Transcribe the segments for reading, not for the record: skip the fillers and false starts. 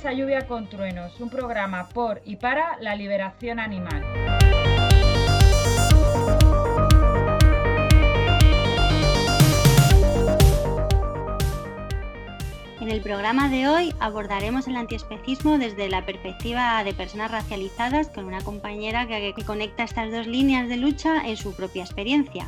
bienvenidos a Lluvia con Truenos, un programa por y para la liberación animal. En el programa de hoy abordaremos el antiespecismo desde la perspectiva de personas racializadas con una compañera que conecta estas dos líneas de lucha en su propia experiencia.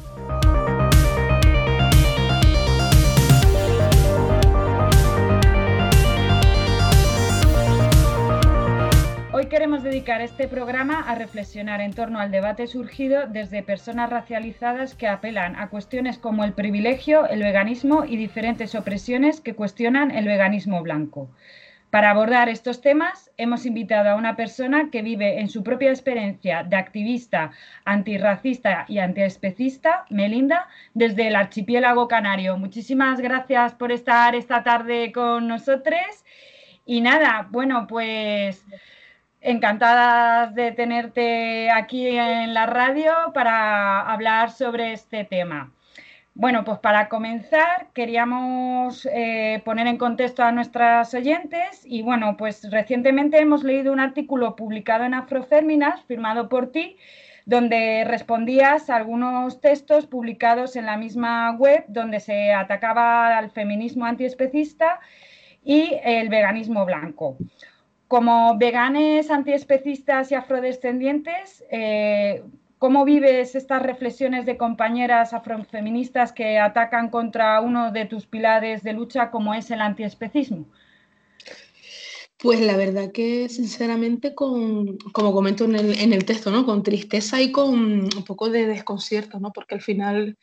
Hoy queremos dedicar este programa a reflexionar en torno al debate surgido desde personas racializadas que apelan a cuestiones como el privilegio, el veganismo y diferentes opresiones que cuestionan el veganismo blanco. Para abordar estos temas hemos invitado a una persona que vive en su propia experiencia de activista antirracista y antiespecista, Melinda, desde el archipiélago canario. Muchísimas gracias por estar esta tarde con nosotros. Y nada, bueno, pues encantadas de tenerte aquí en la radio para hablar sobre este tema. Bueno, pues para comenzar queríamos poner en contexto a nuestras oyentes y bueno, pues recientemente hemos leído un artículo publicado en Afroféminas, firmado por ti, donde respondías a algunos textos publicados en la misma web donde se atacaba al feminismo antiespecista y el veganismo blanco. Como veganes, antiespecistas y afrodescendientes, ¿cómo vives estas reflexiones de compañeras afrofeministas que atacan contra uno de tus pilares de lucha como es el antiespecismo? Pues la verdad que sinceramente, como comento en el texto, ¿no? Con tristeza y con un poco de desconcierto, ¿no? Porque al final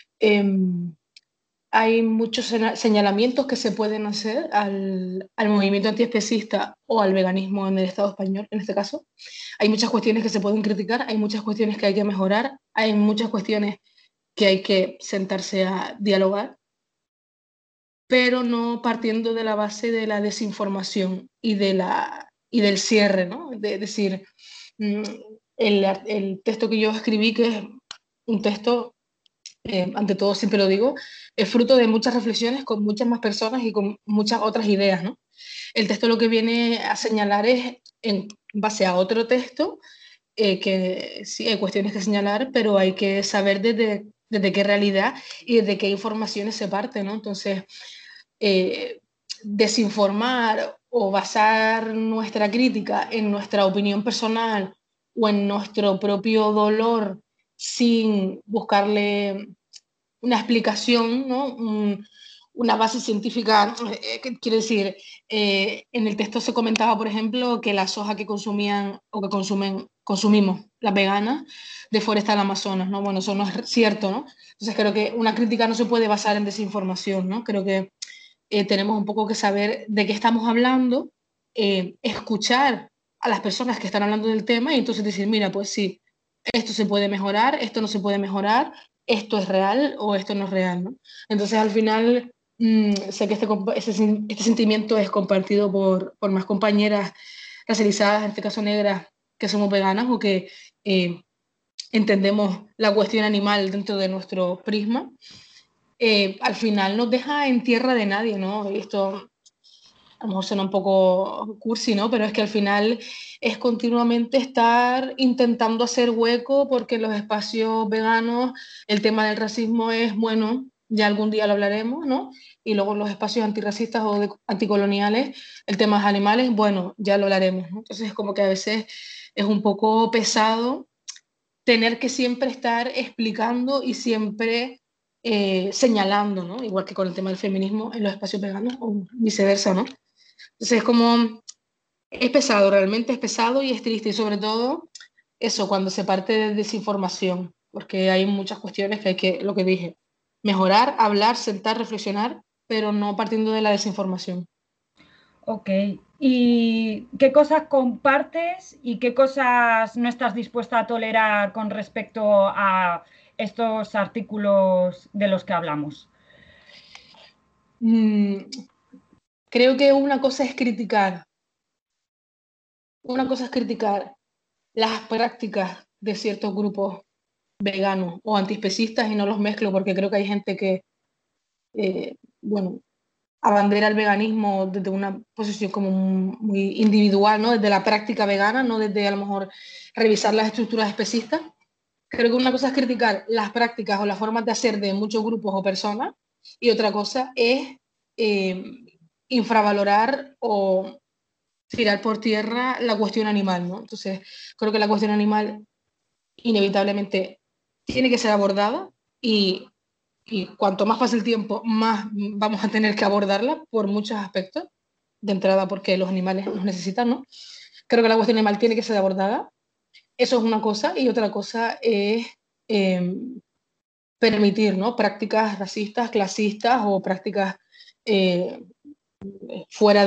hay muchos señalamientos que se pueden hacer al movimiento antiespecista o al veganismo en el Estado español, en este caso. Hay muchas cuestiones que se pueden criticar, hay muchas cuestiones que hay que mejorar, hay muchas cuestiones que hay que sentarse a dialogar, pero no partiendo de la base de la desinformación y del cierre, ¿no? De decir, el texto que yo escribí, que es un texto, ante todo siempre lo digo, es fruto de muchas reflexiones con muchas más personas y con muchas otras ideas, ¿no? El texto lo que viene a señalar es, en base a otro texto, que sí hay cuestiones que señalar, pero hay que saber desde qué realidad y desde qué informaciones se parte, ¿no? Entonces, desinformar o basar nuestra crítica en nuestra opinión personal o en nuestro propio dolor sin buscarle una explicación, ¿no? Una base científica. Quiero decir, en el texto se comentaba, por ejemplo, que la soja que consumían o que consumimos las veganas deforesta el Amazonas, ¿no? Bueno, eso no es cierto, ¿no? Entonces creo que una crítica no se puede basar en desinformación, ¿no? Creo que tenemos un poco que saber de qué estamos hablando, escuchar a las personas que están hablando del tema y entonces decir, mira, pues sí, esto se puede mejorar, esto no se puede mejorar, esto es real o esto no es real, ¿no? Entonces al final sé que este sentimiento es compartido por más compañeras racializadas, en este caso negras, que somos veganas o que entendemos la cuestión animal dentro de nuestro prisma. Al final nos deja en tierra de nadie, ¿no? Esto a lo mejor suena un poco cursi, ¿no? Pero es que al final es continuamente estar intentando hacer hueco porque en los espacios veganos el tema del racismo es, bueno, ya algún día lo hablaremos, ¿no? Y luego en los espacios antirracistas o anticoloniales, el tema de animales, bueno, ya lo hablaremos, ¿no? Entonces es como que a veces es un poco pesado tener que siempre estar explicando y siempre señalando, ¿no? Igual que con el tema del feminismo en los espacios veganos o viceversa, ¿no? Entonces es pesado, realmente es pesado y es triste y sobre todo eso, cuando se parte de desinformación, porque hay muchas cuestiones que hay que, lo que dije, mejorar, hablar, sentar, reflexionar, pero no partiendo de la desinformación. Ok, ¿y qué cosas compartes y qué cosas no estás dispuesta a tolerar con respecto a estos artículos de los que hablamos? Creo que una cosa es criticar las prácticas de ciertos grupos veganos o antiespecistas y no los mezclo porque creo que hay gente que, bueno, abandera el veganismo desde una posición como muy individual, ¿no? Desde la práctica vegana, no desde a lo mejor revisar las estructuras especistas. Creo que una cosa es criticar las prácticas o las formas de hacer de muchos grupos o personas y otra cosa es eh, infravalorar o tirar por tierra la cuestión animal, ¿no? Entonces, creo que la cuestión animal inevitablemente tiene que ser abordada y cuanto más pase el tiempo, más vamos a tener que abordarla por muchos aspectos. De entrada, porque los animales nos necesitan, ¿no? Creo que la cuestión animal tiene que ser abordada. Eso es una cosa. Y otra cosa es eh, permitir, ¿no? Prácticas racistas, clasistas o prácticas eh, fuera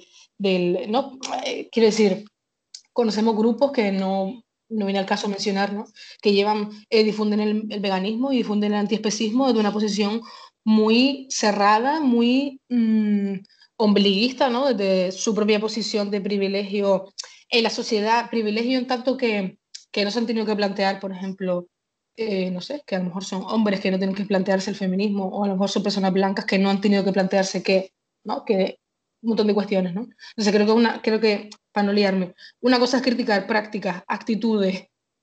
¿no? Quiero decir, conocemos grupos que no viene al caso mencionar, ¿no? Que llevan, difunden el veganismo y difunden el antiespecismo desde una posición muy cerrada, muy ombliguista, ¿no? Desde su propia posición de privilegio en la sociedad, privilegio en tanto que no se han tenido que plantear, por ejemplo, no sé, que a lo mejor son hombres que no tienen que plantearse el feminismo, o a lo mejor son personas blancas que no han tenido que plantearse ¿no? Que un montón de cuestiones, ¿no? Entonces creo que, para no liarme, una cosa es criticar prácticas, actitudes,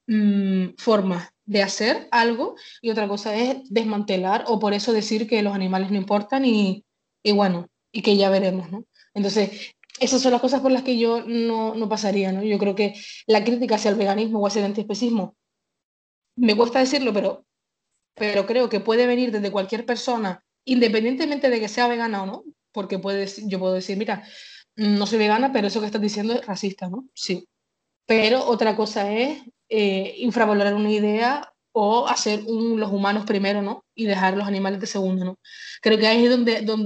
formas de hacer algo y otra cosa es desmantelar o por eso decir que los animales no importan y bueno, y que ya veremos, ¿no? Entonces, esas son las cosas por las que yo no pasaría, ¿no? Yo creo que la crítica hacia el veganismo o hacia el antiespecismo, me cuesta decirlo, pero creo que puede venir desde cualquier persona, independientemente de que sea vegana o no, porque yo puedo decir, mira, no soy vegana, pero eso que estás diciendo es racista, ¿no? Sí. Pero otra cosa es infravalorar una idea o hacer los humanos primero, ¿no? Y dejar los animales de segundo, ¿no? Creo que ahí es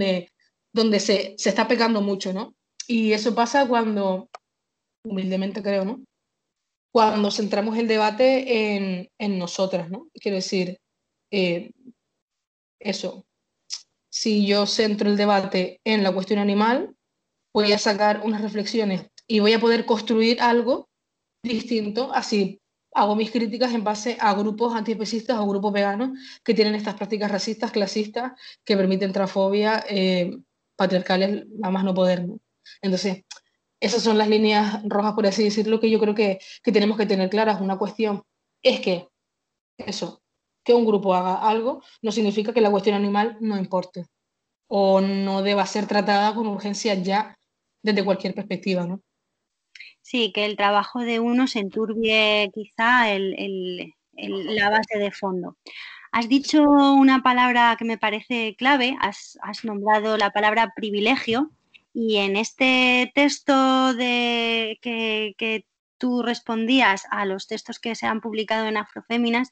donde se está pecando mucho, ¿no? Y eso pasa cuando, humildemente creo, ¿no? Cuando centramos el debate en nosotras, ¿no? Quiero decir, eh, eso, si yo centro el debate en la cuestión animal, voy a sacar unas reflexiones y voy a poder construir algo distinto, así hago mis críticas en base a grupos antiespecistas o grupos veganos que tienen estas prácticas racistas, clasistas, que permiten transfobia, patriarcales, a más no poder, ¿no? Entonces, esas son las líneas rojas, por así decirlo, que yo creo que tenemos que tener claras. Una cuestión es que eso, que un grupo haga algo, no significa que la cuestión animal no importe o no deba ser tratada con urgencia ya desde cualquier perspectiva, ¿no? Sí, que el trabajo de uno se enturbie quizá la base de fondo. Has dicho una palabra que me parece clave, has nombrado la palabra privilegio y en este texto que tú respondías a los textos que se han publicado en Afroféminas,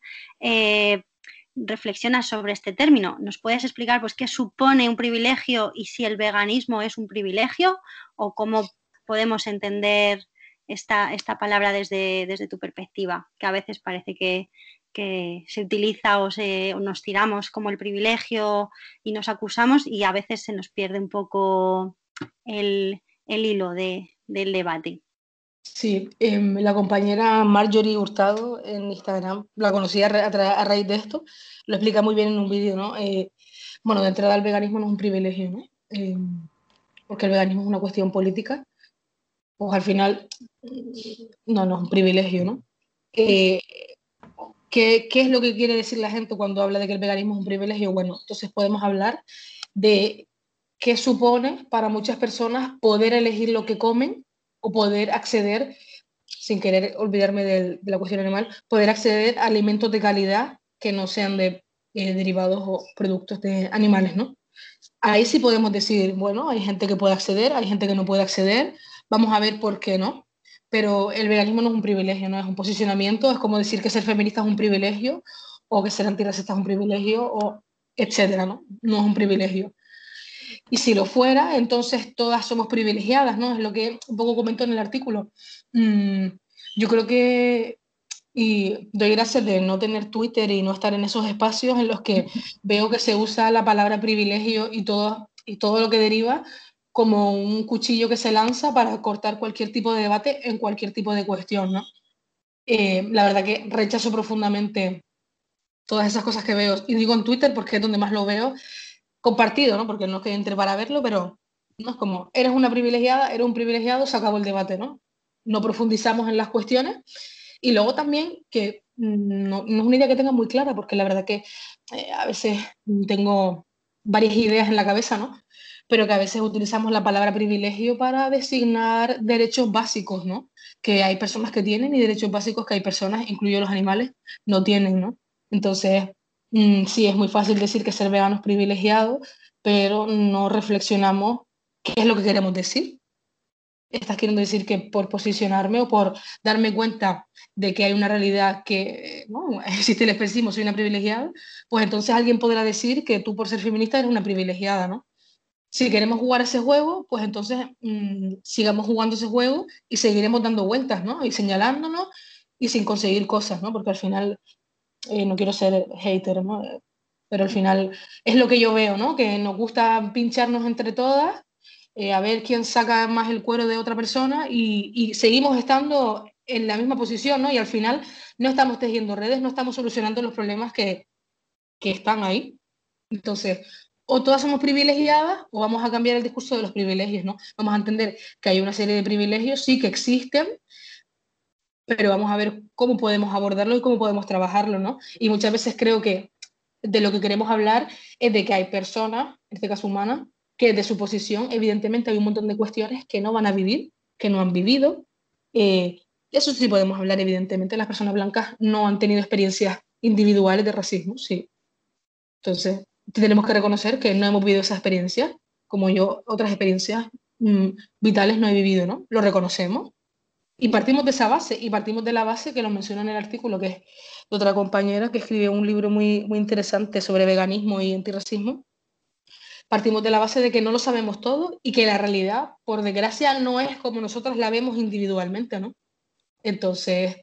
reflexionas sobre este término. ¿Nos puedes explicar pues, qué supone un privilegio y si el veganismo es un privilegio o cómo podemos entender esta palabra desde tu perspectiva, que a veces parece que se utiliza o nos tiramos como el privilegio y nos acusamos y a veces se nos pierde un poco el hilo del debate? Sí, la compañera Marjorie Hurtado en Instagram, la conocí a raíz de esto, lo explica muy bien en un vídeo, ¿no? Bueno, de entrada el veganismo no es un privilegio, ¿no? Porque el veganismo es una cuestión política, pues al final no es un privilegio, ¿no? Eh, ¿qué es lo que quiere decir la gente cuando habla de que el veganismo es un privilegio? Bueno, entonces podemos hablar de qué supone para muchas personas poder elegir lo que comen o poder acceder, sin querer olvidarme de la cuestión animal, poder acceder a alimentos de calidad que no sean de derivados o productos de animales, ¿no? Ahí sí podemos decir, bueno, hay gente que puede acceder, hay gente que no puede acceder, vamos a ver por qué no. Pero el veganismo no es un privilegio, no es un posicionamiento, es como decir que ser feminista es un privilegio o que ser antirracista es un privilegio o etcétera, ¿no? No es un privilegio. Y si lo fuera, entonces todas somos privilegiadas, ¿no? Es lo que un poco comentó en el artículo. Yo creo que, y doy gracias de no tener Twitter y no estar en esos espacios en los que veo que se usa la palabra privilegio y todo lo que deriva como un cuchillo que se lanza para cortar cualquier tipo de debate en cualquier tipo de cuestión, ¿no? La verdad que rechazo profundamente todas esas cosas que veo, y digo en Twitter porque es donde más lo veo, compartido, ¿no? Porque no es que entre para verlo, pero no es como, eres una privilegiada, eres un privilegiado, se acabó el debate, ¿no? No profundizamos en las cuestiones. Y luego también que no es una idea que tenga muy clara, porque la verdad que a veces tengo varias ideas en la cabeza, ¿no? Pero que a veces utilizamos la palabra privilegio para designar derechos básicos, ¿no? Que hay personas que tienen y derechos básicos que hay personas, incluidos los animales, no tienen, ¿no? Entonces, sí, es muy fácil decir que ser vegano es privilegiado, pero no reflexionamos qué es lo que queremos decir. ¿Estás queriendo decir que por posicionarme o por darme cuenta de que hay una realidad que no existe el especismo, soy una privilegiada? Pues entonces alguien podrá decir que tú por ser feminista eres una privilegiada, ¿no? Si queremos jugar ese juego, pues entonces sigamos jugando ese juego y seguiremos dando vueltas, ¿no? Y señalándonos y sin conseguir cosas, ¿no? Porque al final, no quiero ser hater, ¿no? Pero al final es lo que yo veo, ¿no? Que nos gusta pincharnos entre todas, a ver quién saca más el cuero de otra persona y seguimos estando en la misma posición, ¿no? Y al final no estamos tejiendo redes, no estamos solucionando los problemas que están ahí. Entonces, o todas somos privilegiadas o vamos a cambiar el discurso de los privilegios, ¿no? Vamos a entender que hay una serie de privilegios, sí que existen, pero vamos a ver cómo podemos abordarlo y cómo podemos trabajarlo, ¿no? Y muchas veces creo que de lo que queremos hablar es de que hay personas, en este caso humanas, que de su posición, evidentemente, hay un montón de cuestiones que no van a vivir, que no han vivido. Eso sí podemos hablar, evidentemente, las personas blancas no han tenido experiencias individuales de racismo, sí. Entonces, tenemos que reconocer que no hemos vivido esa experiencia, como yo otras experiencias vitales no he vivido, ¿no? Lo reconocemos y partimos de esa base, y partimos de la base que lo menciona en el artículo, que es de otra compañera que escribió un libro muy, muy interesante sobre veganismo y antirracismo. Partimos de la base de que no lo sabemos todo y que la realidad, por desgracia, no es como nosotros la vemos individualmente, ¿no? Entonces,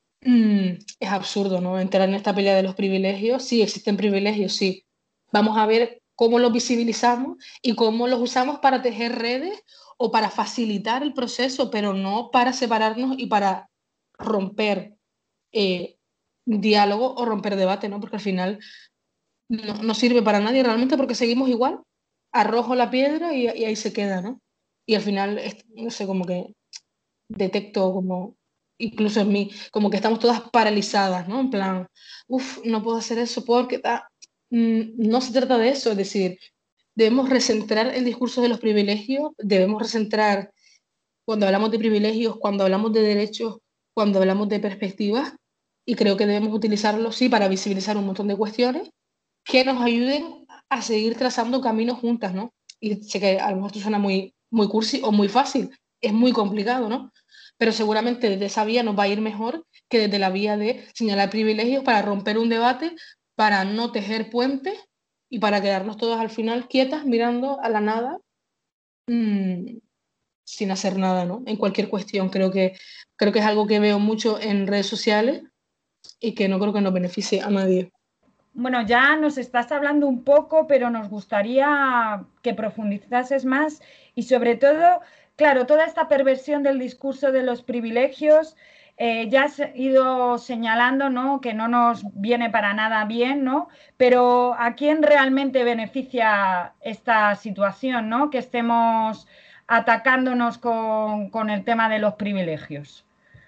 es absurdo, ¿no? Entrar en esta pelea de los privilegios. Sí, existen privilegios, sí. Vamos a ver cómo los visibilizamos y cómo los usamos para tejer redes o para facilitar el proceso, pero no para separarnos y para romper eh, diálogo o romper debate, ¿no? Porque al final no sirve para nadie realmente porque seguimos igual. Arrojo la piedra y ahí se queda, ¿no? Y al final, no sé, como que detecto como, incluso en mí, como que estamos todas paralizadas, ¿no? En plan, uff, no puedo hacer eso porque no se trata de eso, es decir, debemos recentrar el discurso de los privilegios, debemos recentrar cuando hablamos de privilegios, cuando hablamos de derechos, cuando hablamos de perspectivas, y creo que debemos utilizarlo, sí, para visibilizar un montón de cuestiones que nos ayuden a seguir trazando caminos juntas, ¿no? Y sé que a lo mejor esto suena muy, muy cursi o muy fácil, es muy complicado, ¿no? Pero seguramente desde esa vía nos va a ir mejor que desde la vía de señalar privilegios para romper un debate, para no tejer puentes y para quedarnos todas al final quietas mirando a la nada mmm, sin hacer nada, ¿no? En cualquier cuestión. Creo que es algo que veo mucho en redes sociales y que no creo que nos beneficie a nadie. Bueno, ya nos estás hablando un poco, pero nos gustaría que profundizases más y sobre todo, claro, toda esta perversión del discurso de los privilegios, ya has ido señalando, ¿no? Que no nos viene para nada bien, ¿no? Pero ¿a quién realmente beneficia esta situación, ¿no? Que estemos atacándonos con el tema de los privilegios.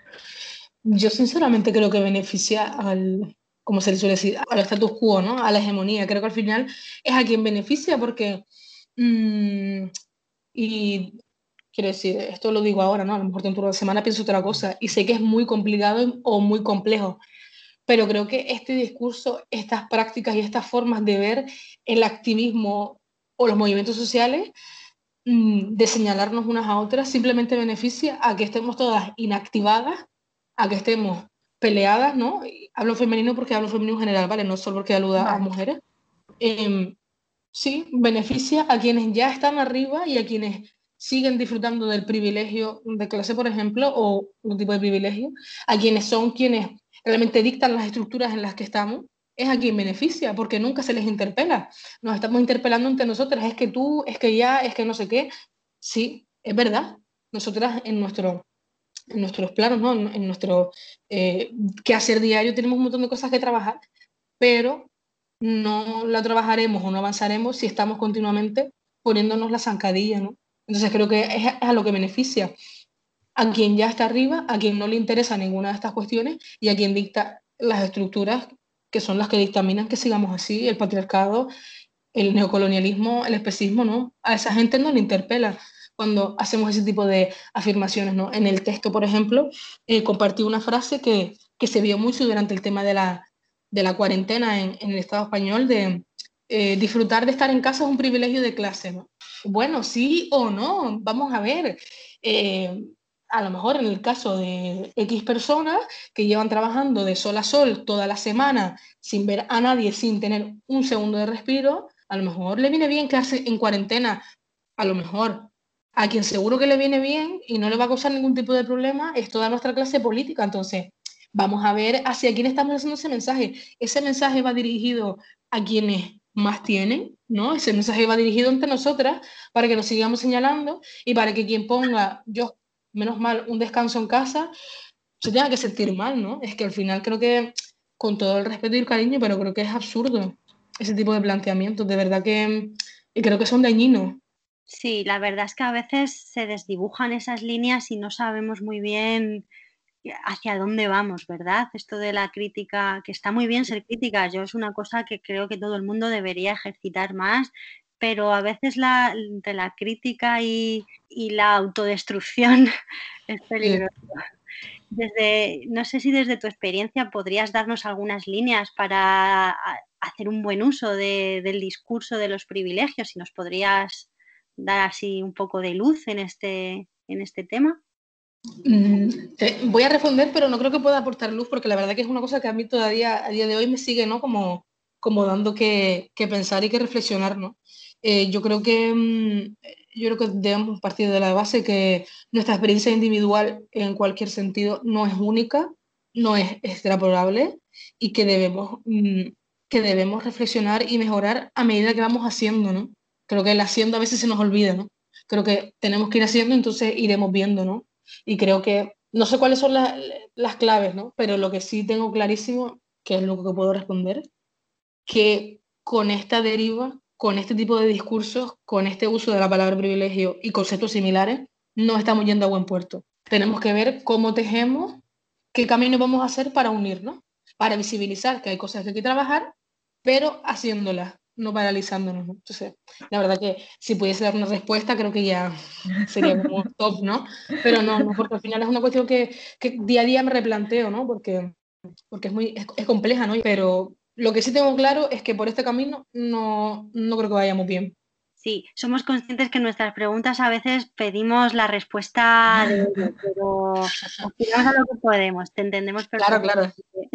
Yo sinceramente creo que beneficia al, como se le suele decir, al status quo, ¿no? A la hegemonía. Creo que al final es a quien beneficia porque, y quiero decir, esto lo digo ahora, ¿no? A lo mejor dentro de una semana pienso otra cosa y sé que es muy complicado o muy complejo, pero creo que este discurso, estas prácticas y estas formas de ver el activismo o los movimientos sociales, de señalarnos unas a otras, simplemente beneficia a que estemos todas inactivadas, a que estemos peleadas, ¿no? Y hablo femenino porque hablo femenino en general, ¿vale? No solo porque aluda a Vale. mujeres. Sí, beneficia a quienes ya están arriba y a quienes siguen disfrutando del privilegio de clase, por ejemplo, o un tipo de privilegio, a quienes son quienes realmente dictan las estructuras en las que estamos, es a quien beneficia, porque nunca se les interpela. Nos estamos interpelando entre nosotras, es que tú, es que ya, es que no sé qué. Sí, es verdad. Nosotras en nuestros planos, ¿no? En nuestro quehacer diario tenemos un montón de cosas que trabajar, pero no la trabajaremos o no avanzaremos si estamos continuamente poniéndonos la zancadilla, ¿no? Entonces creo que es a lo que beneficia a quien ya está arriba, a quien no le interesa ninguna de estas cuestiones y a quien dicta las estructuras que son las que dictaminan que sigamos así, el patriarcado, el neocolonialismo, el especismo, ¿no? A esa gente no le interpela cuando hacemos ese tipo de afirmaciones, ¿no? En el texto, por ejemplo, compartí una frase que se vio mucho durante el tema de la cuarentena en el Estado español, de disfrutar de estar en casa es un privilegio de clase, ¿no? Bueno, sí o no, vamos a ver. Eh, a lo mejor en el caso de X personas que llevan trabajando de sol a sol toda la semana sin ver a nadie, sin tener un segundo de respiro, a lo mejor le viene bien quedarse en cuarentena, a lo mejor. A quien seguro que le viene bien y no le va a causar ningún tipo de problema es toda nuestra clase política. Entonces, vamos a ver hacia quién estamos haciendo ese mensaje. Ese mensaje va dirigido a quienes más tienen, ¿no? Ese mensaje va dirigido entre nosotras para que nos sigamos señalando y para que quien ponga, yo, menos mal, un descanso en casa, se tenga que sentir mal, ¿no? Es que al final creo que, con todo el respeto y el cariño, pero creo que es absurdo ese tipo de planteamientos, de verdad que y creo que son dañinos. Sí, la verdad es que a veces se desdibujan esas líneas y no sabemos muy bien hacia dónde vamos, ¿verdad? Esto de la crítica, que está muy bien ser crítica, yo es una cosa que creo que todo el mundo debería ejercitar más, pero a veces entre la crítica y la autodestrucción es Sí. peligroso. No sé si desde tu experiencia podrías darnos algunas líneas para hacer un buen uso del discurso de los privilegios, si nos podrías dar así un poco de luz en este tema. Voy a responder, pero no creo que pueda aportar luz, porque la verdad que es una cosa que a mí todavía a día de hoy me sigue, ¿no? Como dando que pensar y que reflexionar, ¿no? Yo creo yo creo que debemos partir de la base que nuestra experiencia individual en cualquier sentido no es única, no es extrapolable y que debemos reflexionar y mejorar a medida que vamos haciendo, ¿no? Creo que el haciendo a veces se nos olvida, ¿no? Creo que tenemos que ir haciendo, entonces iremos viendo, ¿no? Y creo que, no sé cuáles son las claves, ¿no? Pero lo que sí tengo clarísimo, que es lo que puedo responder, que con esta deriva, con este tipo de discursos, con este uso de la palabra privilegio y conceptos similares, no estamos yendo a buen puerto. Tenemos que ver cómo tejemos, qué camino vamos a hacer para unirnos, para visibilizar que hay cosas que hay que trabajar, pero haciéndolas, no paralizándonos, ¿no? Entonces, la verdad que si pudiese dar una respuesta, creo que ya sería como top, ¿no? Pero no, porque al final es una cuestión que día a día me replanteo, ¿no? Porque es compleja, ¿no? Pero lo que sí tengo claro es que por este camino no creo que vayamos bien. Sí, somos conscientes que en nuestras preguntas a veces pedimos la respuesta de ello, pero aspiramos a lo que podemos, te entendemos Claro, perfectamente. claro.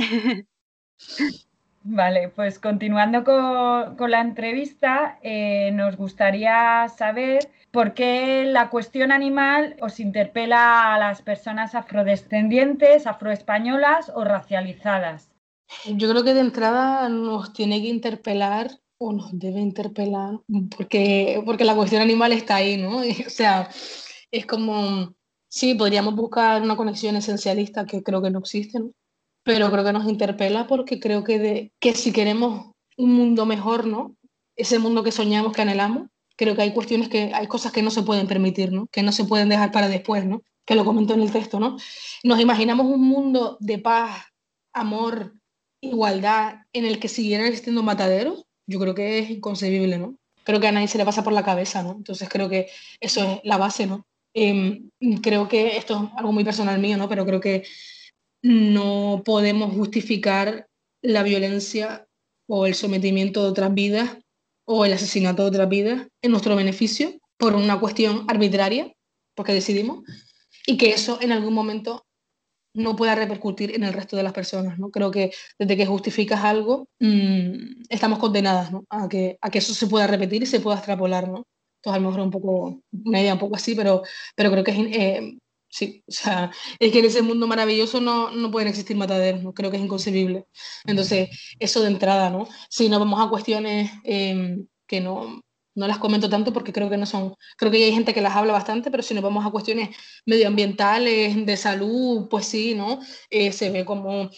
Vale, pues continuando con la entrevista, nos gustaría saber por qué la cuestión animal os interpela a las personas afrodescendientes, afroespañolas o racializadas. Yo creo que de entrada nos tiene que interpelar o nos debe interpelar porque la cuestión animal está ahí, ¿no? O sea, es como, sí, podríamos buscar una conexión esencialista que creo que no existe, ¿no? Pero creo que nos interpela porque creo que si queremos un mundo mejor, ¿no? Ese mundo que soñamos, que anhelamos, creo que hay hay cosas que no se pueden permitir, ¿no? Que no se pueden dejar para después, ¿no? Que lo comento en el texto, ¿no? Nos imaginamos un mundo de paz, amor, igualdad, en el que siguieran existiendo mataderos. Yo creo que es inconcebible, ¿no? Creo que a nadie se le pasa por la cabeza, ¿no? Entonces creo que eso es la base, ¿no? Eh, Creo que esto es algo muy personal mío, ¿no? Pero creo que no podemos justificar la violencia o el sometimiento de otras vidas o el asesinato de otras vidas en nuestro beneficio por una cuestión arbitraria, porque decidimos, y que eso en algún momento no pueda repercutir en el resto de las personas, ¿no? Creo que desde que justificas algo, estamos condenadas, ¿no? A que eso se pueda repetir y se pueda extrapolar, ¿no? Entonces, a lo mejor es un poco, una idea un poco así, pero creo que sí, o sea, es que en ese mundo maravilloso no pueden existir mataderos, ¿no? Creo que es inconcebible. Entonces, eso de entrada, ¿no? Si nos vamos a cuestiones que no las comento tanto porque creo que no son, creo que ya hay gente que las habla bastante, pero si nos vamos a cuestiones medioambientales, de salud, pues sí, ¿no? Se ve como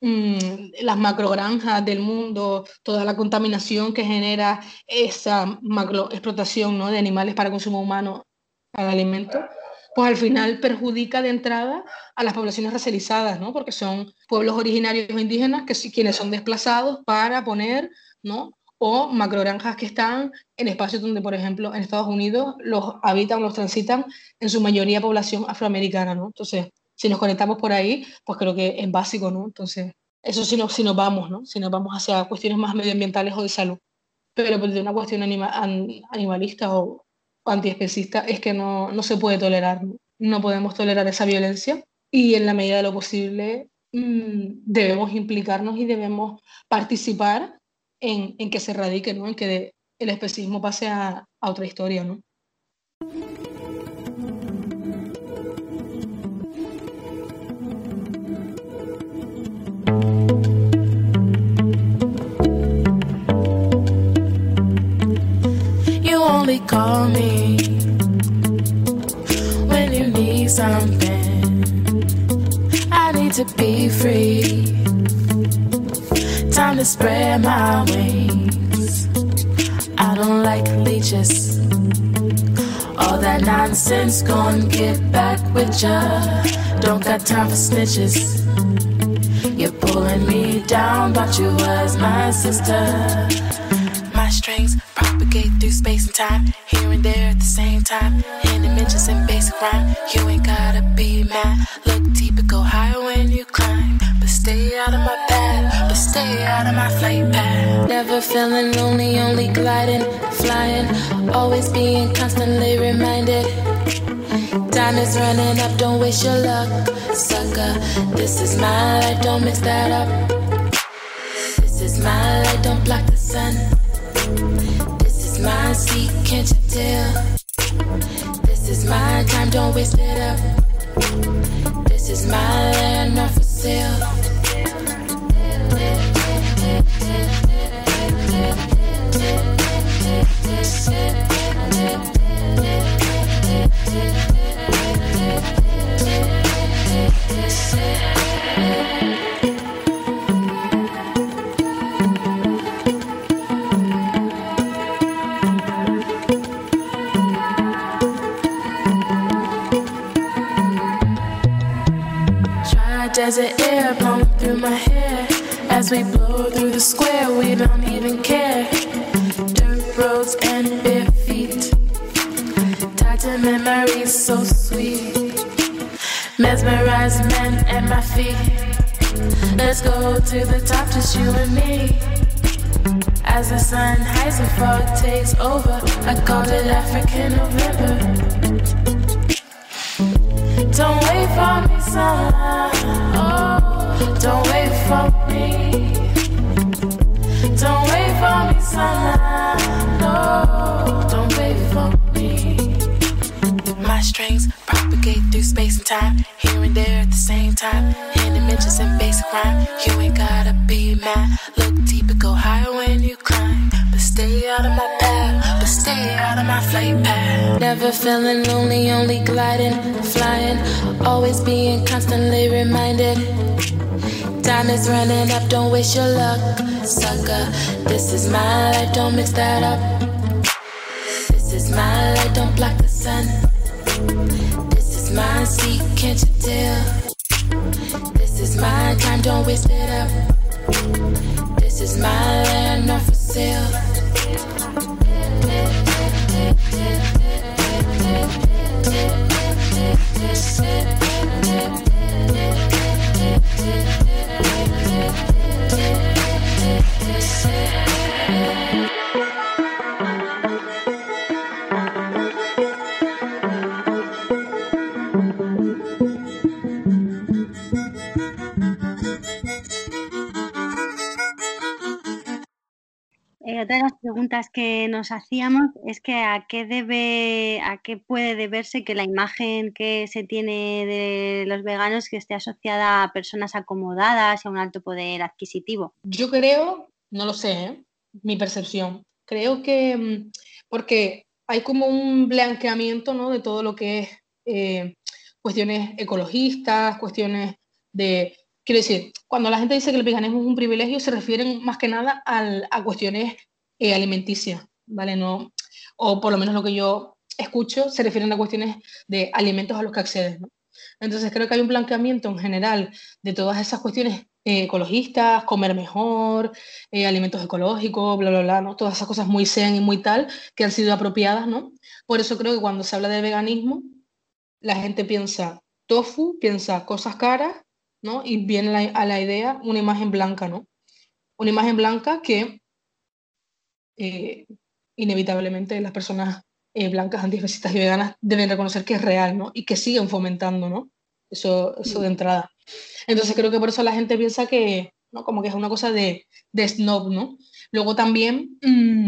las macrogranjas del mundo, toda la contaminación que genera esa macroexplotación, ¿no?, de animales para consumo humano al alimento, pues al final perjudica de entrada a las poblaciones racializadas, ¿no?, porque son pueblos originarios o indígenas que quienes son desplazados para poner, ¿no?, o macrogranjas que están en espacios donde, por ejemplo, en Estados Unidos los habitan, los transitan en su mayoría población afroamericana, ¿no? Entonces, si nos conectamos por ahí, pues creo que es básico, ¿no? Entonces, eso si nos vamos, ¿no? Si nos vamos hacia cuestiones más medioambientales o de salud. Pero pues, de una cuestión animalista o antiespecista es que no se puede tolerar, ¿no? No podemos tolerar esa violencia y en la medida de lo posible debemos implicarnos y debemos participar en que se erradique, ¿no? En que el especismo pase a otra historia, ¿no? Only call me when you need something. I need to be free. Time to spread my wings. I don't like leeches. All that nonsense gon' get back with ya. Don't got time for snitches. You're pulling me down, thought you was my sister. My strings propagate through space and time, here and there at the same time, in dimensions and basic rhyme. You ain't gotta be mad, look deep and go higher when you climb. But stay out of my path, but stay out of my flight path. Never feeling lonely, only gliding, flying, always being constantly reminded. Time is running up, don't waste your luck, sucker. This is my life, don't mix that up. This is my light, don't block the sun. This is my seat, can't you tell? This is my time, don't waste it up. This is my land, not for sale. Desert air blowing through my hair. As we blow through the square, we don't even care. Dirt roads and bare feet, tied to memories so sweet. Mesmerized men at my feet. Let's go to the top, just you and me. As the sun hides and fog takes over, I called it African November. Don't wait for me, son. Oh, don't wait for me. Don't wait for me, son. No, don't wait for me. My strings propagate through space and time, here and there at the same time, in dimensions and basic rhyme. You ain't gotta be mad, look deep and go higher when you climb. But stay out of my path, but stay out of my flight path. Never feeling lonely, only gliding, flying, always being constantly reminded. Time is running up, don't waste your luck, sucker. This is my life, don't mix that up. This is my light, don't block the sun. This is my seat, can't you tell? This is my time, don't waste it up. This is my land, not for sale. Otra de las preguntas que nos hacíamos es que a qué puede deberse que la imagen que se tiene de los veganos que esté asociada a personas acomodadas y a un alto poder adquisitivo. Yo creo, no lo sé, ¿eh? Mi percepción, creo que porque hay como un blanqueamiento, ¿no?, de todo lo que es cuestiones ecologistas, cuestiones de quiero decir, cuando la gente dice que el veganismo es un privilegio, se refieren más que nada a cuestiones alimenticias, ¿vale? No, o por lo menos lo que yo escucho, se refieren a cuestiones de alimentos a los que accedes, ¿no? Entonces creo que hay un blanqueamiento en general de todas esas cuestiones ecologistas, comer mejor, alimentos ecológicos, bla, bla, bla, ¿no? Todas esas cosas muy zen y muy tal que han sido apropiadas, ¿no? Por eso creo que cuando se habla de veganismo, la gente piensa tofu, piensa cosas caras, ¿no? Y viene a la idea una imagen blanca, ¿no? Una imagen blanca que eh, inevitablemente las personas blancas, antiespecistas y veganas deben reconocer que es real, ¿no? Y que siguen fomentando, ¿no? Eso de entrada. Entonces creo que por eso la gente piensa que, ¿no? Como que es una cosa de snob, ¿no? Luego también,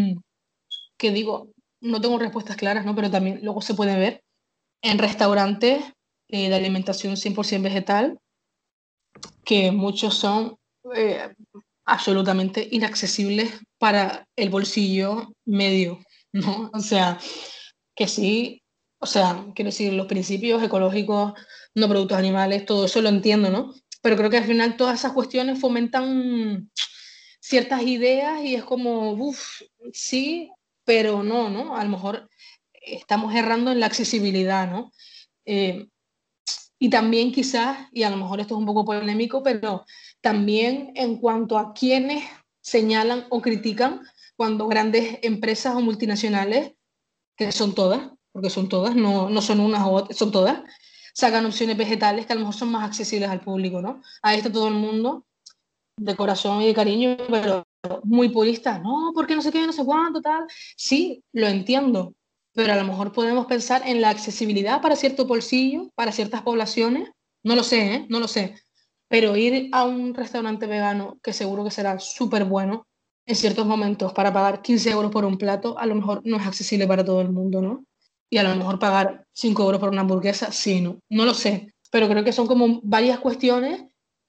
que digo, no tengo respuestas claras, ¿no? Pero también luego se puede ver en restaurantes de alimentación 100% vegetal, que muchos son eh, absolutamente inaccesibles para el bolsillo medio, ¿no? O sea, que sí, o sea, quiero decir, los principios ecológicos, no productos animales, todo eso lo entiendo, ¿no? Pero creo que al final todas esas cuestiones fomentan ciertas ideas y es como, uff, sí, pero no, ¿no? A lo mejor estamos errando en la accesibilidad, ¿no? Eh, y también quizás, y a lo mejor esto es un poco polémico, pero también en cuanto a quienes señalan o critican cuando grandes empresas o multinacionales, que son todas, porque son todas, no son unas o otras, son todas, sacan opciones vegetales que a lo mejor son más accesibles al público, ¿no? Ahí está todo el mundo de corazón y de cariño, pero muy purista, no, porque no sé qué, no sé cuánto, tal. Sí, lo entiendo, pero a lo mejor podemos pensar en la accesibilidad para cierto bolsillo, para ciertas poblaciones, no lo sé, ¿eh? No lo sé, pero ir a un restaurante vegano, que seguro que será súper bueno, en ciertos momentos, para pagar 15 euros por un plato, a lo mejor no es accesible para todo el mundo, ¿no? Y a lo mejor pagar 5 euros por una hamburguesa, sí, no lo sé, pero creo que son como varias cuestiones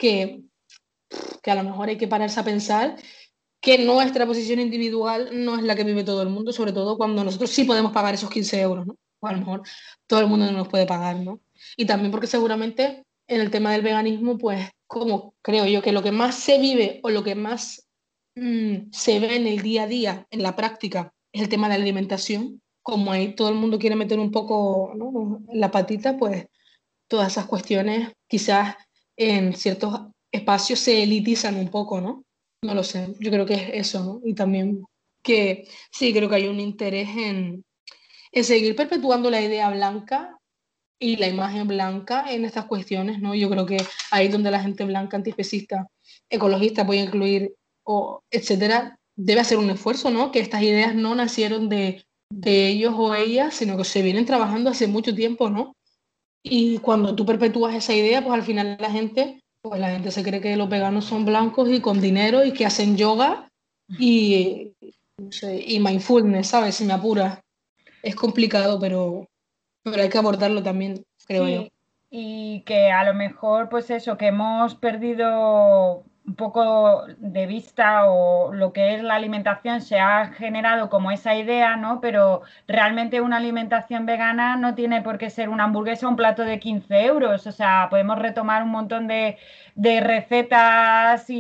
que a lo mejor hay que pararse a pensar que nuestra posición individual no es la que vive todo el mundo, sobre todo cuando nosotros sí podemos pagar esos 15 euros, ¿no? O a lo mejor todo el mundo no nos puede pagar, ¿no? Y también porque seguramente en el tema del veganismo, pues como creo yo que lo que más se vive o lo que más se ve en el día a día, en la práctica, es el tema de la alimentación, como ahí todo el mundo quiere meter un poco, ¿no?, la patita, pues todas esas cuestiones quizás en ciertos espacios se elitizan un poco, ¿no? No lo sé, yo creo que es eso, ¿no? Y también que sí, creo que hay un interés en seguir perpetuando la idea blanca y la imagen blanca en estas cuestiones, ¿no? Yo creo que ahí donde la gente blanca, antiespecista, ecologista, voy a incluir, o etcétera, debe hacer un esfuerzo, ¿no? Que estas ideas no nacieron de ellos o ellas, sino que se vienen trabajando hace mucho tiempo, ¿no? Y cuando tú perpetúas esa idea, pues al final pues la gente se cree que los veganos son blancos y con dinero y que hacen yoga y, no sé, y mindfulness, ¿sabes? Si me apuras. Es complicado, pero hay que abordarlo también, creo yo. Sí, y que a lo mejor, pues eso, que hemos perdido un poco de vista o lo que es la alimentación se ha generado como esa idea, ¿no? Pero realmente una alimentación vegana no tiene por qué ser una hamburguesa o un plato de 15 euros. O sea, podemos retomar un montón de recetas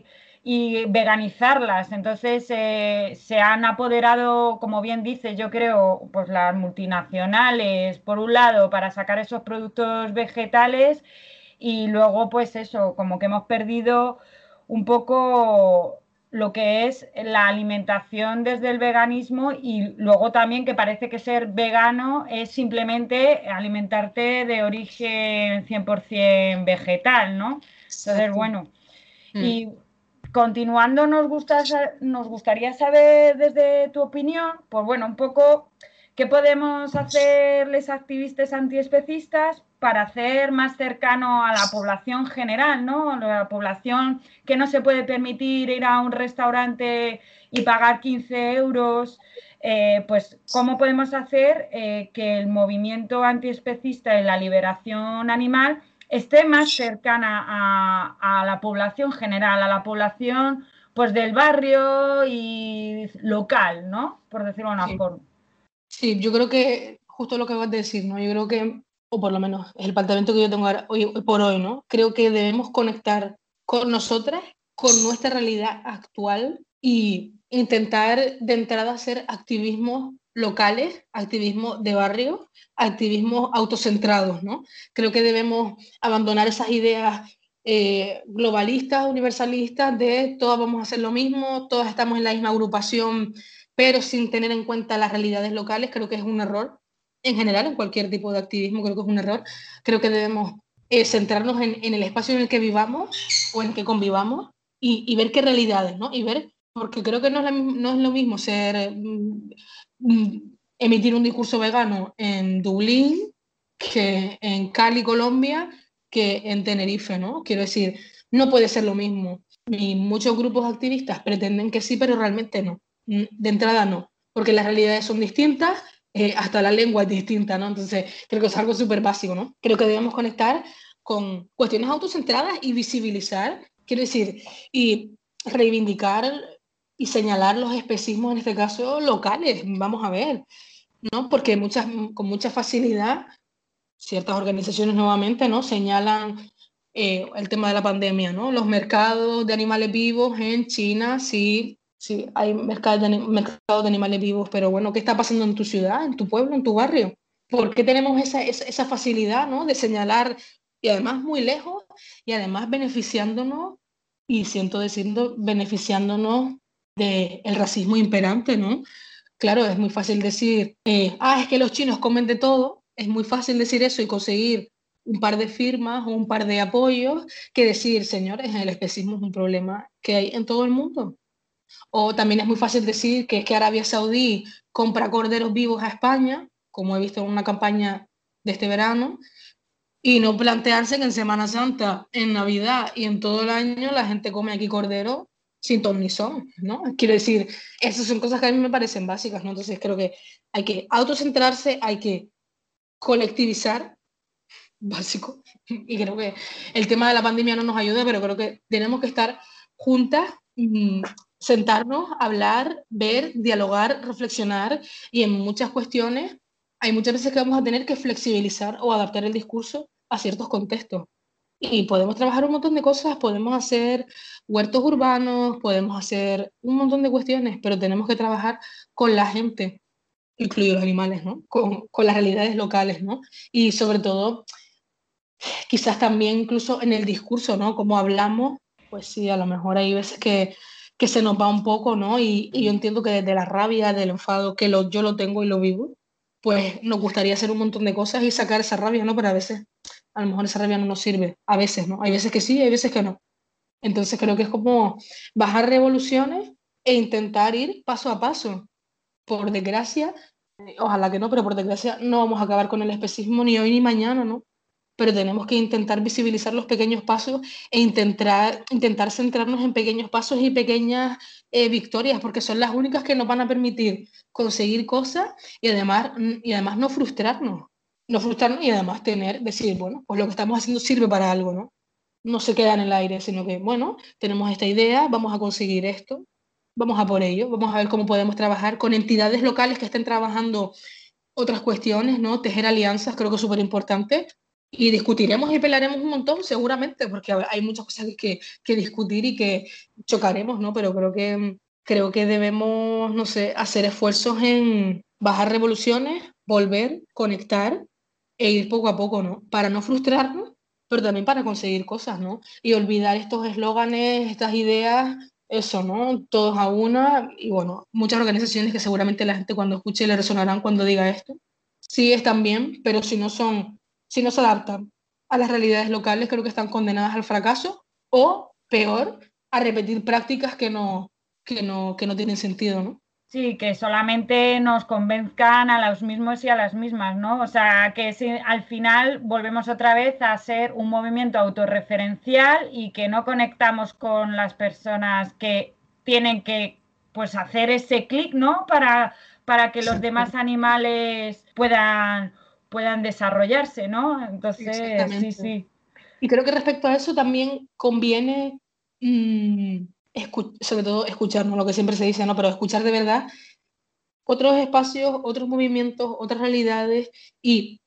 y veganizarlas. Entonces se han apoderado, como bien dice, yo creo, pues las multinacionales, por un lado, para sacar esos productos vegetales y luego, pues eso, como que hemos perdido un poco lo que es la alimentación desde el veganismo y luego también que parece que ser vegano es simplemente alimentarte de origen 100% vegetal, ¿no? Entonces, Exacto. bueno, y continuando, nos gustaría saber desde tu opinión, pues bueno, un poco qué podemos hacer los activistas antiespecistas para hacer más cercano a la población general, ¿no? A la población que no se puede permitir ir a un restaurante y pagar 15 euros. Pues cómo podemos hacer que el movimiento antiespecista y la liberación animal esté más cercana a la población general, a la población pues del barrio y local, ¿no? Por decirlo de una Sí. forma. Sí, yo creo que justo lo que vas a decir, ¿no? Yo creo que o por lo menos es el planteamiento que yo tengo ahora, hoy por hoy, ¿no? Creo que debemos conectar con nosotras, con nuestra realidad actual y intentar de entrada hacer activismos locales, activismo de barrio, activismos autocentrados, ¿no? Creo que debemos abandonar esas ideas globalistas, universalistas, de todas vamos a hacer lo mismo, todas estamos en la misma agrupación, pero sin tener en cuenta las realidades locales. Creo que es un error. En general, en cualquier tipo de activismo, creo que es un error. Creo que debemos centrarnos en el espacio en el que vivamos o en el que convivamos y ver qué realidades, ¿no? Y ver, porque creo que no es lo mismo ser, emitir un discurso vegano en Dublín que en Cali, Colombia, que en Tenerife, ¿no? Quiero decir, no puede ser lo mismo. Y muchos grupos activistas pretenden que sí, pero realmente no. De entrada no, porque las realidades son distintas, hasta la lengua es distinta, ¿no? Entonces, creo que es algo súper básico, ¿no? Creo que debemos conectar con cuestiones autocentradas y visibilizar, quiero decir, y reivindicar y señalar los especismos, en este caso, locales. Vamos a ver, ¿no? Porque con mucha facilidad ciertas organizaciones nuevamente, ¿no? Señalan el tema de la pandemia, ¿no? Los mercados de animales vivos en China, sí, sí, hay mercados de animales vivos, pero bueno, ¿qué está pasando en tu ciudad, en tu pueblo, en tu barrio? ¿Por qué tenemos esa facilidad, ¿no? De señalar, y además muy lejos, y además beneficiándonos, y siento decirlo, beneficiándonos del racismo imperante, ¿no? Claro, es muy fácil decir, es que los chinos comen de todo. Es muy fácil decir eso y conseguir un par de firmas o un par de apoyos que decir, señores, el especismo es un problema que hay en todo el mundo. O también es muy fácil decir que es que Arabia Saudí compra corderos vivos a España, como he visto en una campaña de este verano, y no plantearse que en Semana Santa, en Navidad y en todo el año la gente come aquí cordero sin ton ni son, ¿no? Quiero decir, esas son cosas que a mí me parecen básicas, ¿no? Entonces creo que hay que autocentrarse, hay que colectivizar, básico, y creo que el tema de la pandemia no nos ayuda, pero creo que tenemos que estar juntas, sentarnos, hablar, ver, dialogar, reflexionar, y en muchas cuestiones hay muchas veces que vamos a tener que flexibilizar o adaptar el discurso a ciertos contextos. Y podemos trabajar un montón de cosas, podemos hacer huertos urbanos, podemos hacer un montón de cuestiones, pero tenemos que trabajar con la gente, incluidos los animales, ¿no? Con las realidades locales, ¿no? Y sobre todo, quizás también incluso en el discurso, ¿no? Como hablamos, pues sí, a lo mejor hay veces que se nos va un poco, ¿no? Y yo entiendo que desde la rabia, del enfado, yo lo tengo y lo vivo, pues nos gustaría hacer un montón de cosas y sacar esa rabia, ¿no? Pero a veces, a lo mejor esa rabia no nos sirve, a veces, ¿no? Hay veces que sí, hay veces que no. Entonces creo que es como bajar revoluciones e intentar ir paso a paso. Por desgracia, ojalá que no, pero por desgracia no vamos a acabar con el especismo ni hoy ni mañana, ¿no? Pero tenemos que intentar visibilizar los pequeños pasos e intentar centrarnos en pequeños pasos y pequeñas victorias, porque son las únicas que nos van a permitir conseguir cosas y además no frustrarnos. No frustrarnos y además decir, bueno, pues lo que estamos haciendo sirve para algo, ¿no? No se queda en el aire, sino que, bueno, tenemos esta idea, vamos a conseguir esto, vamos a por ello, vamos a ver cómo podemos trabajar con entidades locales que estén trabajando otras cuestiones, ¿no? Tejer alianzas, creo que es súper importante. Y discutiremos y pelearemos un montón, seguramente, porque hay muchas cosas que discutir y que chocaremos, ¿no? Pero creo que debemos, no sé, hacer esfuerzos en bajar revoluciones, volver, conectar e ir poco a poco, ¿no? Para no frustrarnos, pero también para conseguir cosas, ¿no? Y olvidar estos eslóganes, estas ideas, eso, ¿no? Todos a una, y bueno, muchas organizaciones que seguramente la gente cuando escuche le resonarán cuando diga esto. Sí, están bien, pero si no se adaptan a las realidades locales, creo que están condenadas al fracaso o, peor, a repetir prácticas que no tienen sentido, ¿no? Sí, que solamente nos convenzcan a los mismos y a las mismas, ¿no? O sea, que si al final volvemos otra vez a ser un movimiento autorreferencial y que no conectamos con las personas que tienen que, pues, hacer ese clic, ¿no? Para que los demás animales puedan desarrollarse, ¿no? Entonces, sí, Exactamente. sí. Y creo que respecto a eso también conviene, sobre todo escuchar, ¿no? Lo que siempre se dice, ¿no? Pero escuchar de verdad otros espacios, otros movimientos, otras realidades y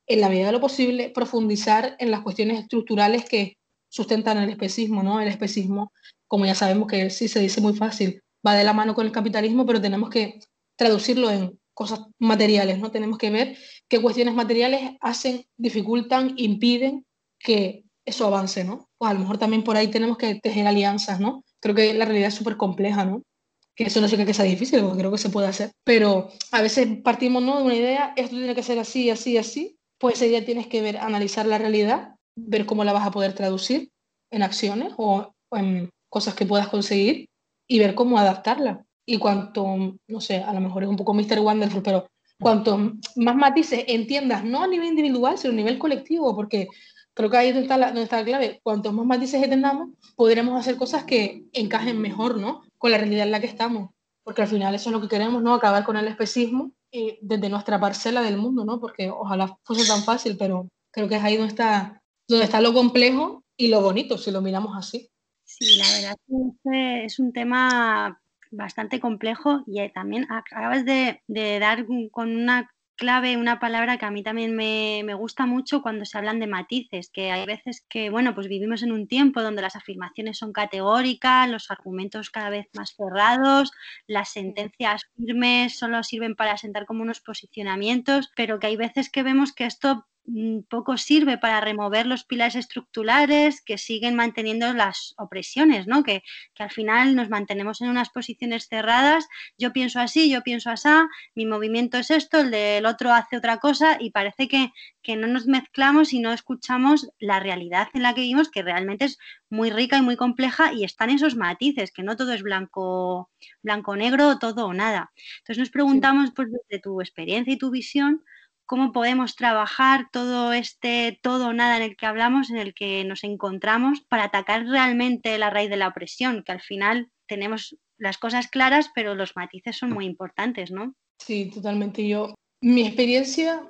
en la medida de lo posible, profundizar en las cuestiones estructurales que sustentan el especismo, ¿no? El especismo, como ya sabemos que sí se dice muy fácil, va de la mano con el capitalismo, pero tenemos que traducirlo en cosas materiales, ¿no? Tenemos que ver qué cuestiones materiales hacen, dificultan, impiden que eso avance, ¿no? Pues a lo mejor también por ahí tenemos que tejer alianzas, ¿no? Creo que la realidad es súper compleja, ¿no? Que eso no significa que sea difícil, porque creo que se puede hacer, pero a veces partimos, ¿no?, de una idea, esto tiene que ser así, así, así, pues ese día tienes que ver, analizar la realidad, ver cómo la vas a poder traducir en acciones o en cosas que puedas conseguir y ver cómo adaptarla. Y cuanto, no sé, a lo mejor es un poco Mr. Wonderful, pero cuanto más matices entiendas, no a nivel individual, sino a nivel colectivo, porque creo que ahí es donde está la clave. Cuantos más matices entendamos, podremos hacer cosas que encajen mejor, ¿no?, con la realidad en la que estamos. Porque al final eso es lo que queremos, ¿no?, acabar con el especismo desde nuestra parcela del mundo, ¿no? Porque ojalá fuese tan fácil, pero creo que es ahí donde está lo complejo y lo bonito, si lo miramos así. Sí, la verdad que es un tema bastante complejo y también acabas de dar con una clave, una palabra que a mí también me gusta mucho cuando se hablan de matices, que hay veces que, bueno, pues vivimos en un tiempo donde las afirmaciones son categóricas, los argumentos cada vez más cerrados, las sentencias firmes solo sirven para sentar como unos posicionamientos, pero que hay veces que vemos que esto poco sirve para remover los pilares estructurales que siguen manteniendo las opresiones, ¿no? Que al final nos mantenemos en unas posiciones cerradas, yo pienso así, yo pienso asá, mi movimiento es esto, el del otro hace otra cosa y parece que no nos mezclamos y no escuchamos la realidad en la que vivimos, que realmente es muy rica y muy compleja y están esos matices, que no todo es blanco, negro, todo o nada. Entonces nos preguntamos, pues desde tu experiencia y tu visión, cómo podemos trabajar todo todo o nada en el que hablamos, en el que nos encontramos, para atacar realmente la raíz de la opresión, que al final tenemos las cosas claras, pero los matices son muy importantes, ¿no? Sí, totalmente. Mi experiencia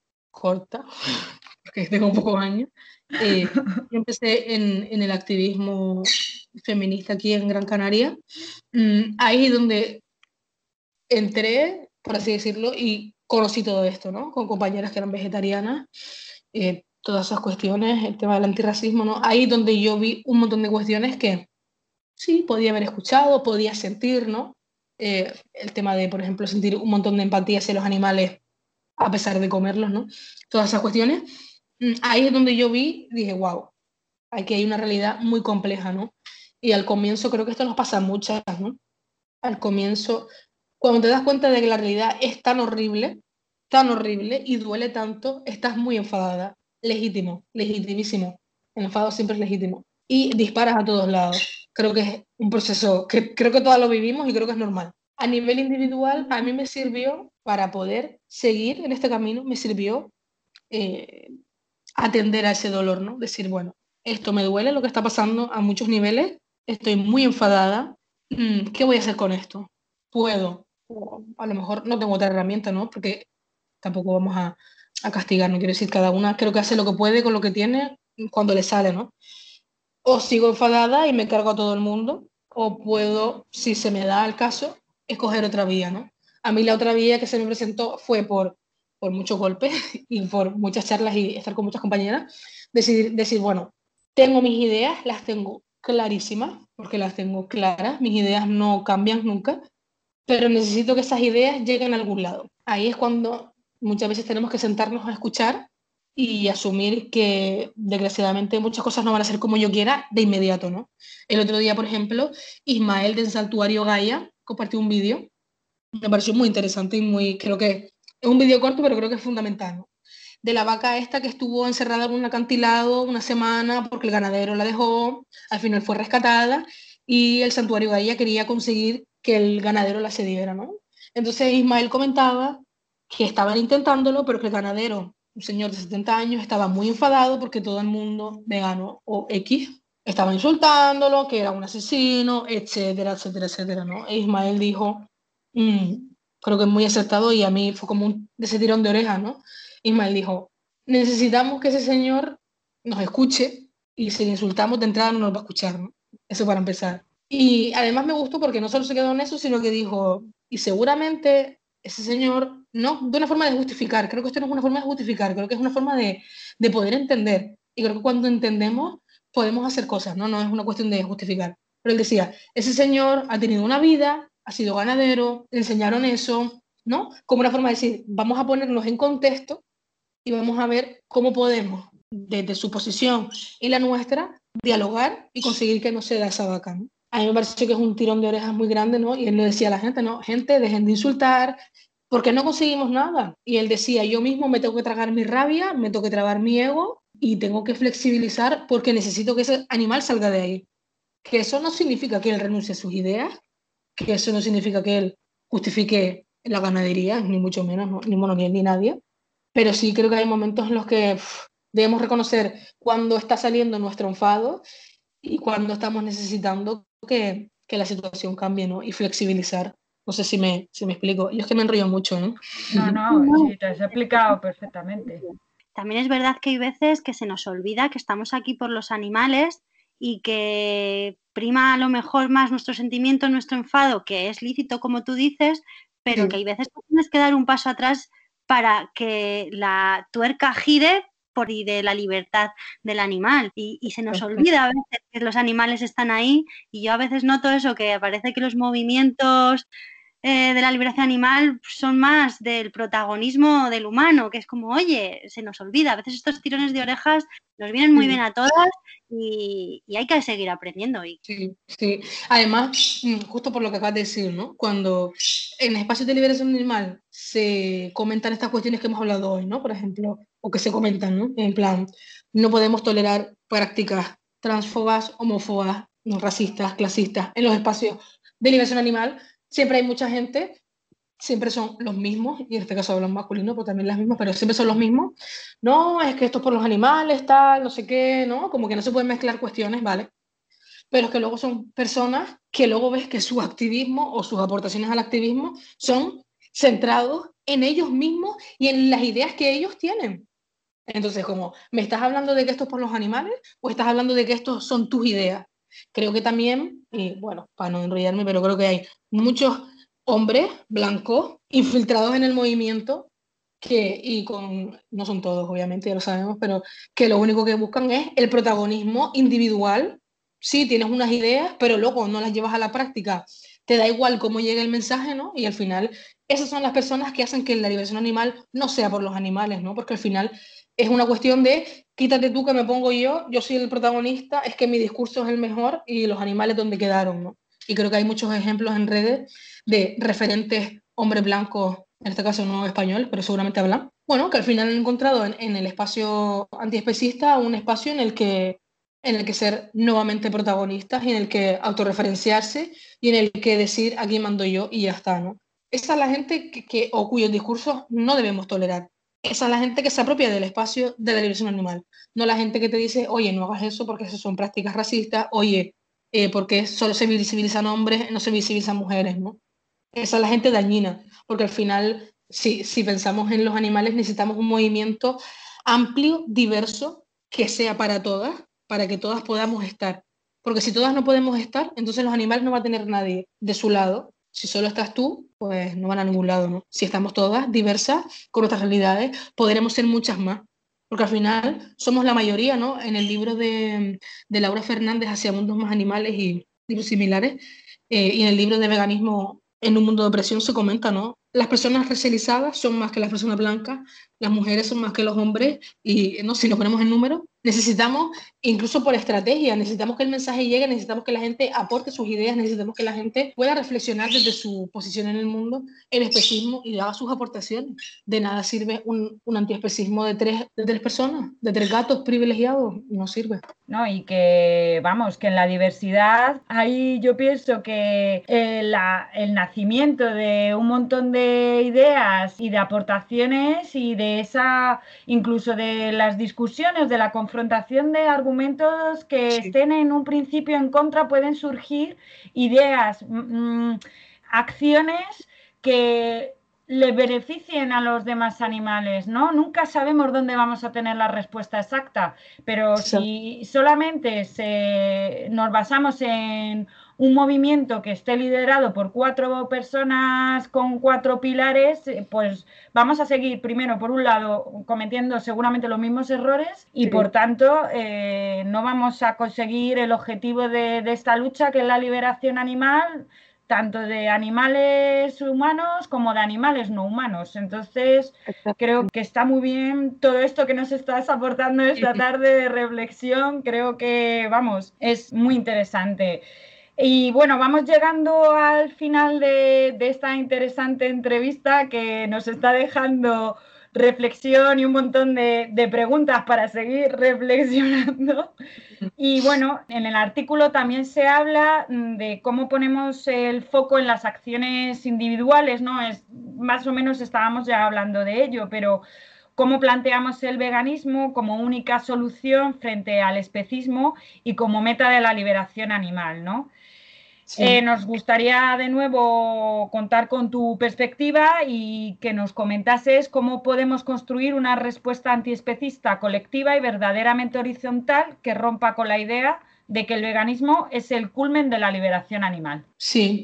corta, porque tengo un poco de años, yo empecé en el activismo feminista aquí en Gran Canaria. Ahí es donde entré, por así decirlo, y conocí todo esto, ¿no? Con compañeras que eran vegetarianas, todas esas cuestiones, el tema del antirracismo, ¿no? Ahí donde yo vi un montón de cuestiones que sí, podía haber escuchado, podía sentir, ¿no? El tema de, por ejemplo, sentir un montón de empatía hacia los animales a pesar de comerlos, ¿no? Todas esas cuestiones. Ahí es donde yo dije, wow, aquí hay una realidad muy compleja, ¿no? Y al comienzo creo que esto nos pasa a muchas, ¿no? Al comienzo, cuando te das cuenta de que la realidad es tan horrible y duele tanto, estás muy enfadada. Legítimo, legitimísimo. El enfado siempre es legítimo. Y disparas a todos lados. Creo que es un proceso que creo que todos lo vivimos y creo que es normal. A nivel individual, a mí me sirvió para poder seguir en este camino, me sirvió atender a ese dolor, ¿no? Decir, bueno, esto me duele, lo que está pasando a muchos niveles, estoy muy enfadada, ¿qué voy a hacer con esto? Puedo, o a lo mejor no tengo otra herramienta, ¿no? Porque tampoco vamos a castigar, no quiero decir, cada una creo que hace lo que puede con lo que tiene cuando le sale, ¿no? O sigo enfadada y me cargo a todo el mundo, o puedo, si se me da el caso, escoger otra vía, ¿no? A mí la otra vía que se me presentó fue por muchos golpes y por muchas charlas y estar con muchas compañeras, decir, bueno, tengo mis ideas, las tengo clarísimas, porque las tengo claras, mis ideas no cambian nunca, pero necesito que esas ideas lleguen a algún lado. Ahí es cuando muchas veces tenemos que sentarnos a escuchar y asumir que desgraciadamente muchas cosas no van a ser como yo quiera de inmediato, ¿no? El otro día, por ejemplo, Ismael del Santuario Gaia compartió un vídeo, me pareció muy interesante y creo que es un vídeo corto, pero creo que es fundamental, ¿no? De la vaca esta que estuvo encerrada en un acantilado una semana porque el ganadero la dejó, al final fue rescatada y el Santuario Gaia quería conseguir que el ganadero la cediera, ¿no? Entonces Ismael comentaba que estaban intentándolo, pero que el ganadero, un señor de 70 años, estaba muy enfadado porque todo el mundo vegano o X estaba insultándolo, que era un asesino, etcétera, etcétera, etcétera, ¿no? E Ismael dijo, creo que es muy acertado y a mí fue como de ese tirón de orejas, ¿no? Ismael dijo, necesitamos que ese señor nos escuche y si le insultamos de entrada no nos va a escuchar, ¿no? Eso para empezar. Y además me gustó porque no solo se quedó en eso, sino que dijo, y seguramente ese señor no de una forma de justificar, creo que esto no es una forma de justificar, creo que es una forma de poder entender. Y creo que cuando entendemos podemos hacer cosas, ¿no? No es una cuestión de justificar. Pero él decía, ese señor ha tenido una vida, ha sido ganadero, le enseñaron eso, ¿no? Como una forma de decir, vamos a ponernos en contexto y vamos a ver cómo podemos, desde su posición y la nuestra, dialogar y conseguir que no se da esa vaca, ¿no? A mí me parece que es un tirón de orejas muy grande, ¿no? Y él le decía a la gente, ¿no? Gente, dejen de insultar, porque no conseguimos nada. Y él decía, yo mismo me tengo que tragar mi rabia, me tengo que tragar mi ego y tengo que flexibilizar porque necesito que ese animal salga de ahí. Que eso no significa que él renuncie a sus ideas, que eso no significa que él justifique la ganadería, ni mucho menos, ¿no? Ni mono ni nadie. Pero sí creo que hay momentos en los que debemos reconocer cuándo está saliendo nuestro enfado y cuándo estamos necesitando que la situación cambie, ¿no? Y flexibilizar. No sé si me explico. Yo es que me enrollo mucho, ¿no? No, sí, te has explicado perfectamente. También es verdad que hay veces que se nos olvida que estamos aquí por los animales y que prima a lo mejor más nuestro sentimiento, nuestro enfado, que es lícito como tú dices, pero Sí. que hay veces que tienes que dar un paso atrás para que la tuerca gire por y de la libertad del animal. Y se nos olvida a veces que los animales están ahí y yo a veces noto eso, que parece que los movimientos de la liberación animal son más del protagonismo del humano, que es como, oye, se nos olvida. A veces estos tirones de orejas nos vienen muy bien a todas y hay que seguir aprendiendo. Sí, sí. Además, justo por lo que acabas de decir, ¿no? Cuando en espacios de liberación animal se comentan estas cuestiones que hemos hablado hoy, ¿no? Por ejemplo, o que se comentan, ¿no? En plan, no podemos tolerar prácticas transfobas, homófobas, no racistas, clasistas en los espacios de liberación animal. Siempre hay mucha gente, siempre son los mismos, y en este caso hablan masculino, pues también las mismas, pero siempre son los mismos. No, es que esto es por los animales, tal, no sé qué, ¿no? Como que no se pueden mezclar cuestiones, ¿vale? Pero es que luego son personas que luego ves que su activismo o sus aportaciones al activismo son centrados en ellos mismos y en las ideas que ellos tienen. Entonces, como, ¿me estás hablando de que esto es por los animales o estás hablando de que estos son tus ideas? Creo que también, y bueno, para no enrollarme, pero creo que hay muchos hombres blancos infiltrados en el movimiento no son todos, obviamente, ya lo sabemos, pero que lo único que buscan es el protagonismo individual. Sí, tienes unas ideas, pero luego no las llevas a la práctica. Te da igual cómo llegue el mensaje, ¿no? Y al final, esas son las personas que hacen que la liberación animal no sea por los animales, ¿no? Porque al final es una cuestión de quítate tú que me pongo yo soy el protagonista, es que mi discurso es el mejor y los animales donde quedaron, ¿no? Y creo que hay muchos ejemplos en redes de referentes hombres blancos, en este caso no español, pero seguramente hablan, bueno, que al final han encontrado en el espacio antiespecista un espacio en el que ser nuevamente protagonistas y en el que autorreferenciarse y en el que decir aquí mando yo y ya está, ¿no? Esa es la gente o cuyos discursos no debemos tolerar. Esa es la gente que se apropia del espacio de la liberación animal, no la gente que te dice, oye, no hagas eso porque esas son prácticas racistas, oye, porque solo se visibilizan hombres, no se visibilizan mujeres, ¿no? Esa es la gente dañina, porque al final, si pensamos en los animales, necesitamos un movimiento amplio, diverso, que sea para todas, para que todas podamos estar. Porque si todas no podemos estar, entonces los animales no va a tener nadie de su lado. Si solo estás tú, pues no van a ningún lado, ¿no? Si estamos todas diversas, con nuestras realidades, podremos ser muchas más. Porque al final somos la mayoría, ¿no? En el libro de Laura Fernández, Hacia mundos más animales y libros similares, y en el libro de veganismo en un mundo de opresión se comenta, ¿no? Las personas racializadas son más que las personas blancas, las mujeres son más que los hombres y no, si nos ponemos en número, necesitamos, incluso por estrategia, necesitamos que el mensaje llegue, necesitamos que la gente aporte sus ideas, necesitamos que la gente pueda reflexionar desde su posición en el mundo, el especismo y haga sus aportaciones. De nada sirve un antiespecismo de tres personas, de 3 gatos privilegiados, no sirve. No, y que, vamos, que en la diversidad, ahí yo pienso que el nacimiento de un montón de ideas y de aportaciones y de esa, incluso de las discusiones, de la confrontación de argumentos que estén en un principio en contra, pueden surgir ideas, acciones que le beneficien a los demás animales, ¿no? Nunca sabemos dónde vamos a tener la respuesta exacta, pero si solamente nos basamos en un movimiento que esté liderado por 4 personas con 4 pilares, pues vamos a seguir primero, por un lado, cometiendo seguramente los mismos errores y Sí. por tanto no vamos a conseguir el objetivo de esta lucha, que es la liberación animal, tanto de animales humanos como de animales no humanos. Entonces, creo que está muy bien todo esto que nos estás aportando esta tarde de reflexión. Creo que, vamos, es muy interesante. Y bueno, vamos llegando al final de esta interesante entrevista que nos está dejando reflexión y un montón de preguntas para seguir reflexionando. Y bueno, en el artículo también se habla de cómo ponemos el foco en las acciones individuales, ¿no? Más o menos estábamos ya hablando de ello, pero cómo planteamos el veganismo como única solución frente al especismo y como meta de la liberación animal, ¿no? Sí. Nos gustaría de nuevo contar con tu perspectiva y que nos comentases cómo podemos construir una respuesta antiespecista colectiva y verdaderamente horizontal que rompa con la idea de que el veganismo es el culmen de la liberación animal. Sí,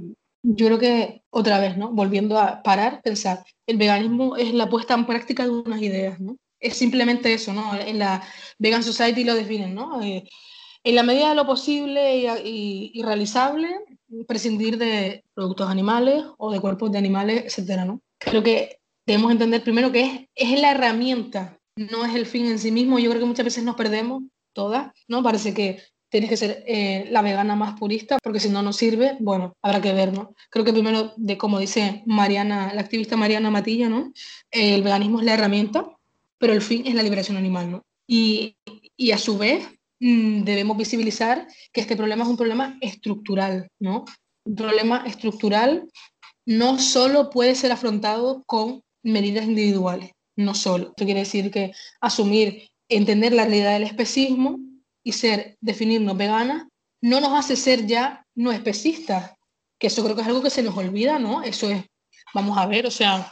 yo creo que otra vez, ¿no? Volviendo a parar, pensar, el veganismo es la puesta en práctica de unas ideas, ¿no? Es simplemente eso, ¿no? En la Vegan Society lo definen, ¿no? En la medida de lo posible y realizable, prescindir de productos animales o de cuerpos de animales, etcétera, ¿no? Creo que debemos entender primero que es la herramienta, no es el fin en sí mismo. Yo creo que muchas veces nos perdemos todas, ¿no? Parece que tienes que ser la vegana más purista, porque si no, no sirve. Bueno, habrá que ver, ¿no? Creo que primero, como dice Mariana, la activista Mariana Matilla, ¿no? El veganismo es la herramienta, pero el fin es la liberación animal, ¿no? Y a su vez debemos visibilizar que este problema es un problema estructural, ¿no? Un problema estructural no solo puede ser afrontado con medidas individuales, no solo. Esto quiere decir que asumir, entender la realidad del especismo y definirnos veganas, no nos hace ser ya no especistas, que eso creo que es algo que se nos olvida, ¿no? Eso es, vamos a ver, o sea,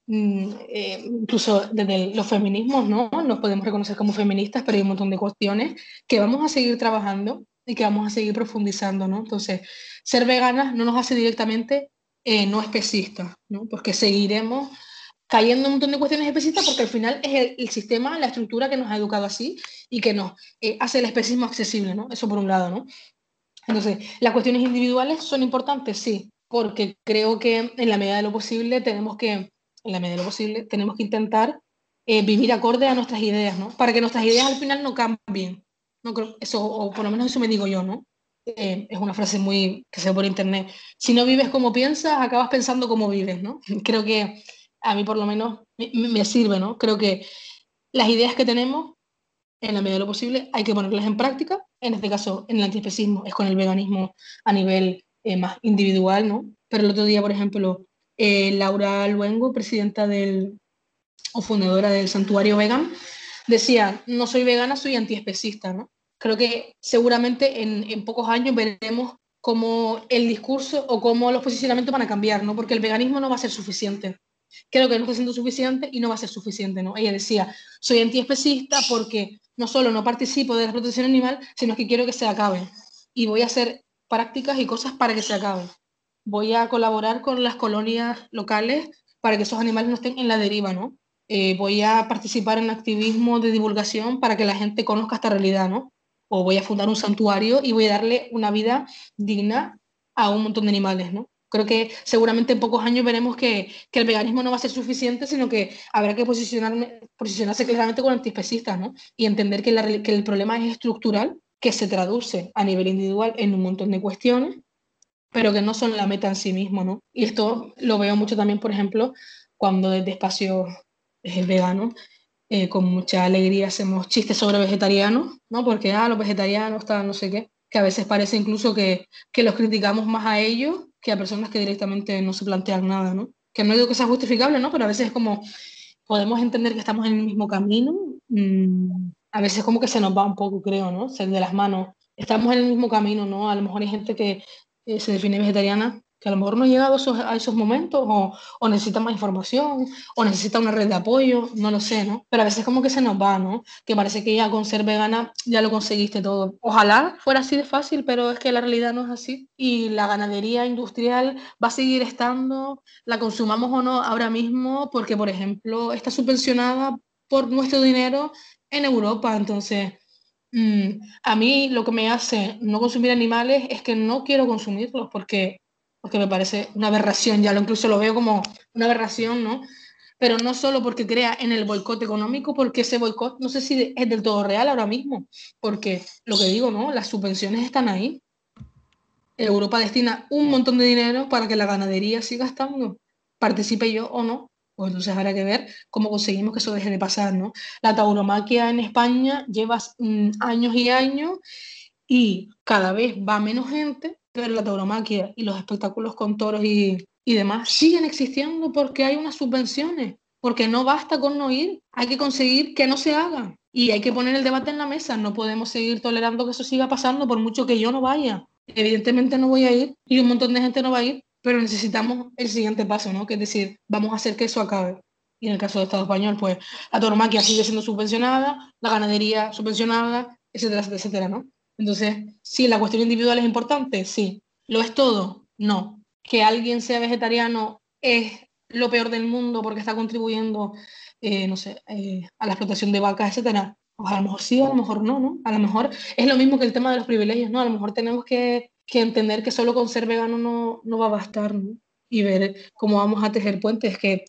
incluso desde los feminismos, ¿no? Nos podemos reconocer como feministas, pero hay un montón de cuestiones que vamos a seguir trabajando y que vamos a seguir profundizando, ¿no? Entonces, ser veganas no nos hace directamente no especistas, ¿no? Porque seguiremos cayendo en un montón de cuestiones especistas porque al final es el sistema, la estructura que nos ha educado así y que nos hace el especismo accesible, ¿no? Eso por un lado, ¿no? Entonces, las cuestiones individuales son importantes, sí, porque creo que en la medida de lo posible tenemos que intentar vivir acorde a nuestras ideas, ¿no? Para que nuestras ideas al final no cambien. No creo, eso, o por lo menos eso me digo yo, ¿no? Es una frase muy que se ve por internet. Si no vives como piensas, acabas pensando como vives, ¿no? Creo que a mí por lo menos me sirve, ¿no? Creo que las ideas que tenemos, en la medida de lo posible, hay que ponerlas en práctica. En este caso, en el antiespecismo es con el veganismo a nivel más individual, ¿no? Pero el otro día, por ejemplo, Laura Luengo, presidenta o fundadora del Santuario Vegan, decía, no soy vegana, soy antiespecista, ¿no? Creo que seguramente en pocos años veremos cómo el discurso o cómo los posicionamientos van a cambiar, ¿no? Porque el veganismo no va a ser suficiente. Creo que no está siendo suficiente y no va a ser suficiente, ¿no? Ella decía, soy antiespecista porque no solo no participo de la protección animal, sino que quiero que se acabe. Y voy a hacer prácticas y cosas para que se acabe. Voy a colaborar con las colonias locales para que esos animales no estén en la deriva, ¿no? Voy a participar en activismo de divulgación para que la gente conozca esta realidad, ¿no? O voy a fundar un santuario y voy a darle una vida digna a un montón de animales, ¿no? Creo que seguramente en pocos años veremos que el veganismo no va a ser suficiente, sino que habrá que posicionarse claramente con antiespecistas, ¿no? Y entender que el problema es estructural, que se traduce a nivel individual en un montón de cuestiones, pero que no son la meta en sí mismo, ¿no? Y esto lo veo mucho también, por ejemplo, cuando desde Espacio Vegano, con mucha alegría hacemos chistes sobre vegetarianos, ¿no? Porque, los vegetarianos, tal, no sé qué, que a veces parece incluso que los criticamos más a ellos que a personas que directamente no se plantean nada, ¿no? Que no digo que sea justificable, ¿no? Pero a veces es como, podemos entender que estamos en el mismo camino, a veces como que se nos va un poco, creo, ¿no? Se de las manos. Estamos en el mismo camino, ¿no? A lo mejor hay gente que se define vegetariana que a lo mejor no ha llegado a esos momentos o necesita más información o necesita una red de apoyo, no lo sé, ¿no? Pero a veces como que se nos va, ¿no? Que parece que ya con ser vegana ya lo conseguiste todo. Ojalá fuera así de fácil, pero es que la realidad no es así. Y la ganadería industrial va a seguir estando, la consumamos o no ahora mismo, porque, por ejemplo, está subvencionada por nuestro dinero en Europa. Entonces, a mí lo que me hace no consumir animales es que no quiero consumirlos porque me parece una aberración, ya lo incluso lo veo como una aberración, ¿no? Pero no solo porque crea en el boicot económico, porque ese boicot no sé si es del todo real ahora mismo, porque lo que digo, ¿no? Las subvenciones están ahí. Europa destina un montón de dinero para que la ganadería siga estando, participe yo o no. Pues entonces habrá que ver cómo conseguimos que eso deje de pasar, ¿no? La tauromaquia en España lleva años y años y cada vez va menos gente, pero la tauromaquia y los espectáculos con toros y demás siguen existiendo porque hay unas subvenciones, porque no basta con no ir, hay que conseguir que no se hagan y hay que poner el debate en la mesa, no podemos seguir tolerando que eso siga pasando por mucho que yo no vaya. Evidentemente no voy a ir y un montón de gente no va a ir, pero necesitamos el siguiente paso, ¿no? Que es decir, vamos a hacer que eso acabe. Y en el caso del Estado español, pues la tauromaquia sigue siendo subvencionada, la ganadería subvencionada, etcétera, etcétera, etcétera, ¿no? Entonces, sí, la cuestión individual es importante, sí. ¿Lo es todo? No. Que alguien sea vegetariano es lo peor del mundo porque está contribuyendo, no sé, a la explotación de vacas, etcétera. Pues a lo mejor sí, a lo mejor no, ¿no? A lo mejor es lo mismo que el tema de los privilegios, ¿no? A lo mejor tenemos que entender que solo con ser vegano no va a bastar, ¿no? Y ver cómo vamos a tejer puentes, que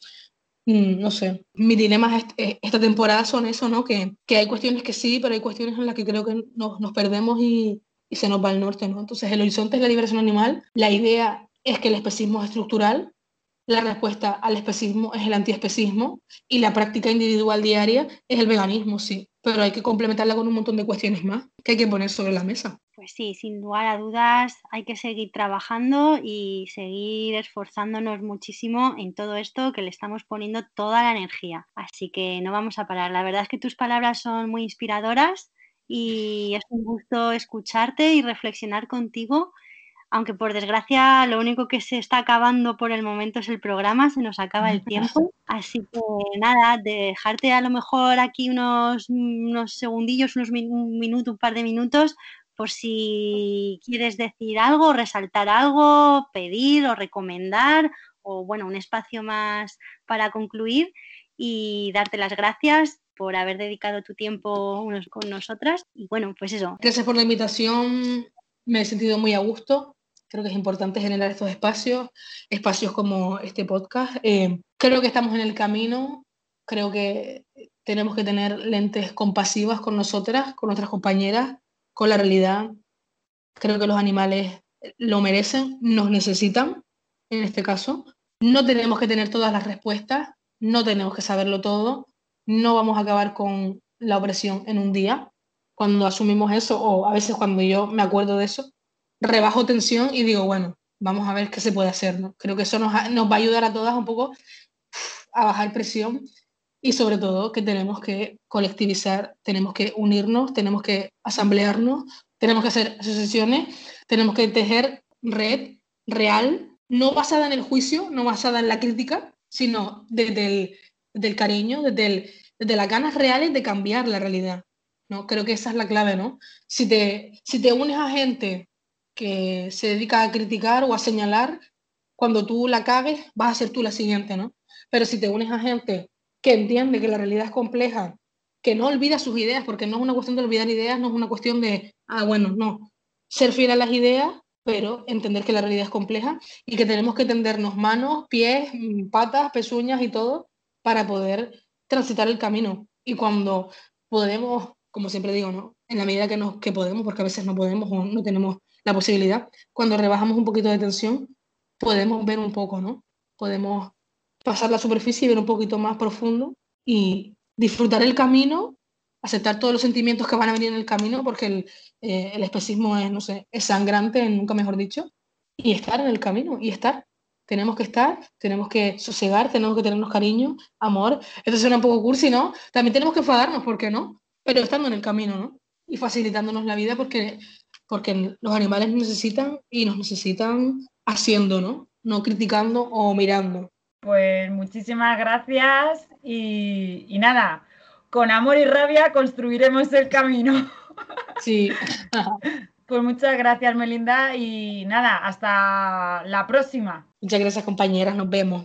no sé, mis dilemas esta temporada son eso, ¿no? Que hay cuestiones que sí, pero hay cuestiones en las que creo que nos perdemos y se nos va al norte, ¿no? Entonces el horizonte es la liberación animal, la idea es que el especismo es estructural, la respuesta al especismo es el antiespecismo y la práctica individual diaria es el veganismo, sí, pero hay que complementarla con un montón de cuestiones más que hay que poner sobre la mesa. Pues sí, sin lugar a dudas hay que seguir trabajando y seguir esforzándonos muchísimo en todo esto que le estamos poniendo toda la energía. Así que no vamos a parar. La verdad es que tus palabras son muy inspiradoras y es un gusto escucharte y reflexionar contigo. Aunque por desgracia lo único que se está acabando por el momento es el programa, se nos acaba el tiempo. Así que nada, dejarte a lo mejor aquí unos segundillos, un minuto, un par de minutos, por si quieres decir algo, resaltar algo, pedir o recomendar, o bueno, un espacio más para concluir y darte las gracias por haber dedicado tu tiempo con nosotras. Y bueno, pues eso. Gracias por la invitación, me he sentido muy a gusto. Creo que es importante generar estos espacios como este podcast. Creo que estamos en el camino, creo que tenemos que tener lentes compasivas con nosotras, con nuestras compañeras, con la realidad. Creo que los animales lo merecen, nos necesitan, en este caso. No tenemos que tener todas las respuestas, no tenemos que saberlo todo, no vamos a acabar con la opresión en un día. Cuando asumimos eso, o a veces cuando yo me acuerdo de eso, rebajo tensión y digo, bueno, vamos a ver qué se puede hacer, ¿no? Creo que eso nos va a ayudar a todas un poco a bajar presión y sobre todo que tenemos que colectivizar, tenemos que unirnos, tenemos que asamblearnos, tenemos que hacer asociaciones, tenemos que tejer red real, no basada en el juicio, no basada en la crítica, sino desde el cariño, desde las ganas reales de cambiar la realidad, ¿no? Creo que esa es la clave, ¿no? Si te unes a gente que se dedica a criticar o a señalar, cuando tú la cagues, vas a ser tú la siguiente, ¿no? Pero si te unes a gente que entiende que la realidad es compleja, que no olvida sus ideas, porque no es una cuestión de olvidar ideas, no es una cuestión de, bueno, no, ser fiel a las ideas, pero entender que la realidad es compleja y que tenemos que tendernos manos, pies, patas, pezuñas y todo para poder transitar el camino. Y cuando podemos, como siempre digo, ¿no? En la medida que podemos, porque a veces no podemos o no tenemos la posibilidad, cuando rebajamos un poquito de tensión, podemos ver un poco, ¿no? Podemos pasar la superficie y ver un poquito más profundo y disfrutar el camino, aceptar todos los sentimientos que van a venir en el camino, porque el especismo es, no sé, es sangrante, nunca mejor dicho, y estar en el camino, y estar. Tenemos que estar, tenemos que sosegar, tenemos que tenernos cariño, amor. Esto suena un poco cursi, ¿no? También tenemos que enfadarnos, ¿por qué no? Pero estando en el camino, ¿no? Y facilitándonos la vida porque los animales nos necesitan y nos necesitan haciendo, ¿no? No criticando o mirando. Pues muchísimas gracias y nada, con amor y rabia construiremos el camino. Sí. Pues muchas gracias, Melinda, y nada, hasta la próxima. Muchas gracias, compañeras, nos vemos.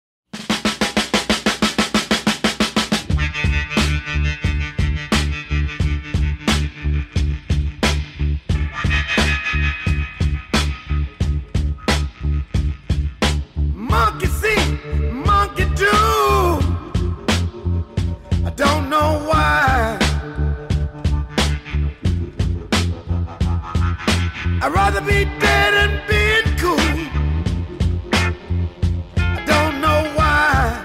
Monkey see, monkey do. I don't know why. I'd rather be dead than being cool. I don't know why.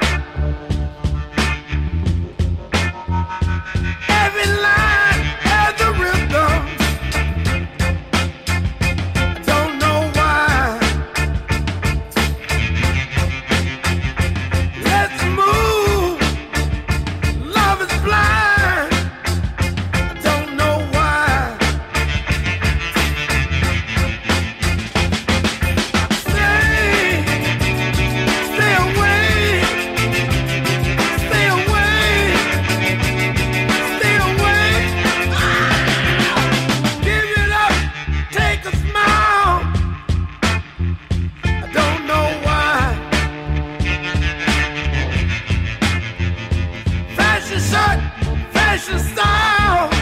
Every line has a rhythm. I don't know why. Let's move. Love is blind. I don't know why. Stay, stay away, stay away, stay away. Give it up, take a smile. I don't know why. Fashion shirt, fashion style.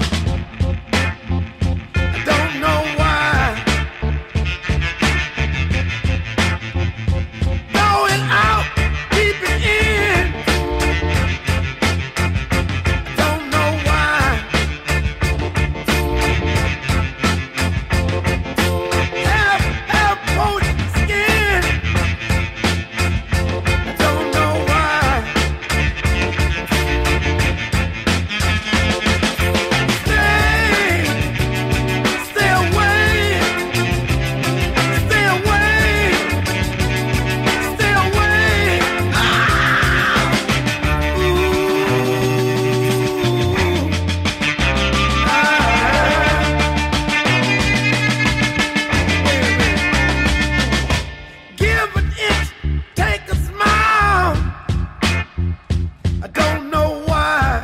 I don't know why. Going out, keep it in. I don't know why. Have poached skin. I don't know why. Stay, stay away, stay away, stay away. Give an inch, take a smile. I don't know why.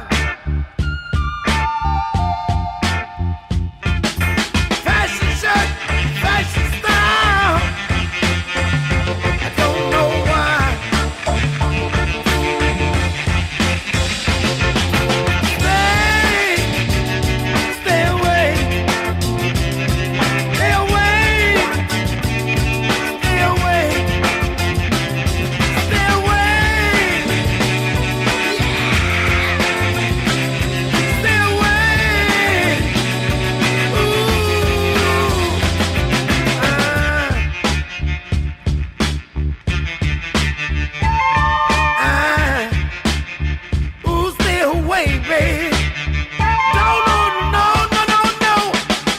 Fashion shirt, fashion style. I don't know why. Stay, stay away, stay away, stay away, stay away, stay away. Ooh, stay away, baby. No, no, no, no, no, no.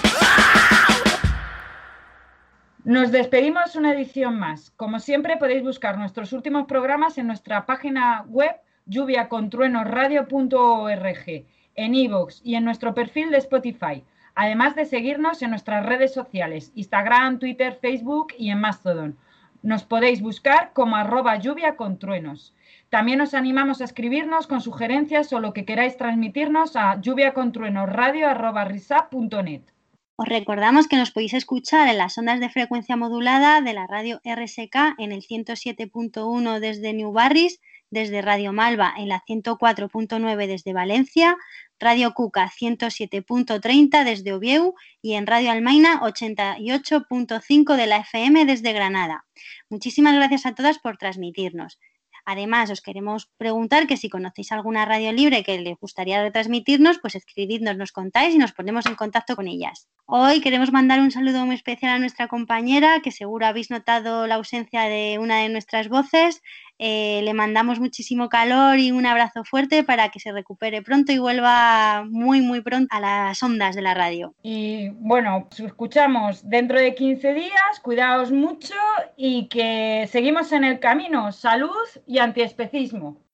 Nos despedimos una edición más. Como siempre, podéis buscar nuestros últimos programas en nuestra página web lluviacontruenosradio.org, en iVoox y en nuestro perfil de Spotify, además de seguirnos en nuestras redes sociales, Instagram, Twitter, Facebook y en Mastodon. Nos podéis buscar como @lluviacontruenos. También os animamos a escribirnos con sugerencias o lo que queráis transmitirnos a lluviacontruenosradio@risap.net. Os recordamos que nos podéis escuchar en las ondas de frecuencia modulada de la radio RSK en el 107.1 desde New Barris, desde Radio Malva en la 104.9 desde Valencia, Radio Cuca 107.30 desde Oviedo y en Radio Almaina 88.5 de la FM desde Granada. Muchísimas gracias a todas por transmitirnos. Además, os queremos preguntar que si conocéis alguna radio libre que les gustaría retransmitirnos, pues escribidnos, nos contáis y nos ponemos en contacto con ellas. Hoy queremos mandar un saludo muy especial a nuestra compañera, que seguro habéis notado la ausencia de una de nuestras voces. Le mandamos muchísimo calor y un abrazo fuerte para que se recupere pronto y vuelva muy, muy pronto a las ondas de la radio. Y bueno, os escuchamos dentro de 15 días, cuidaos mucho y que seguimos en el camino, salud y antiespecismo.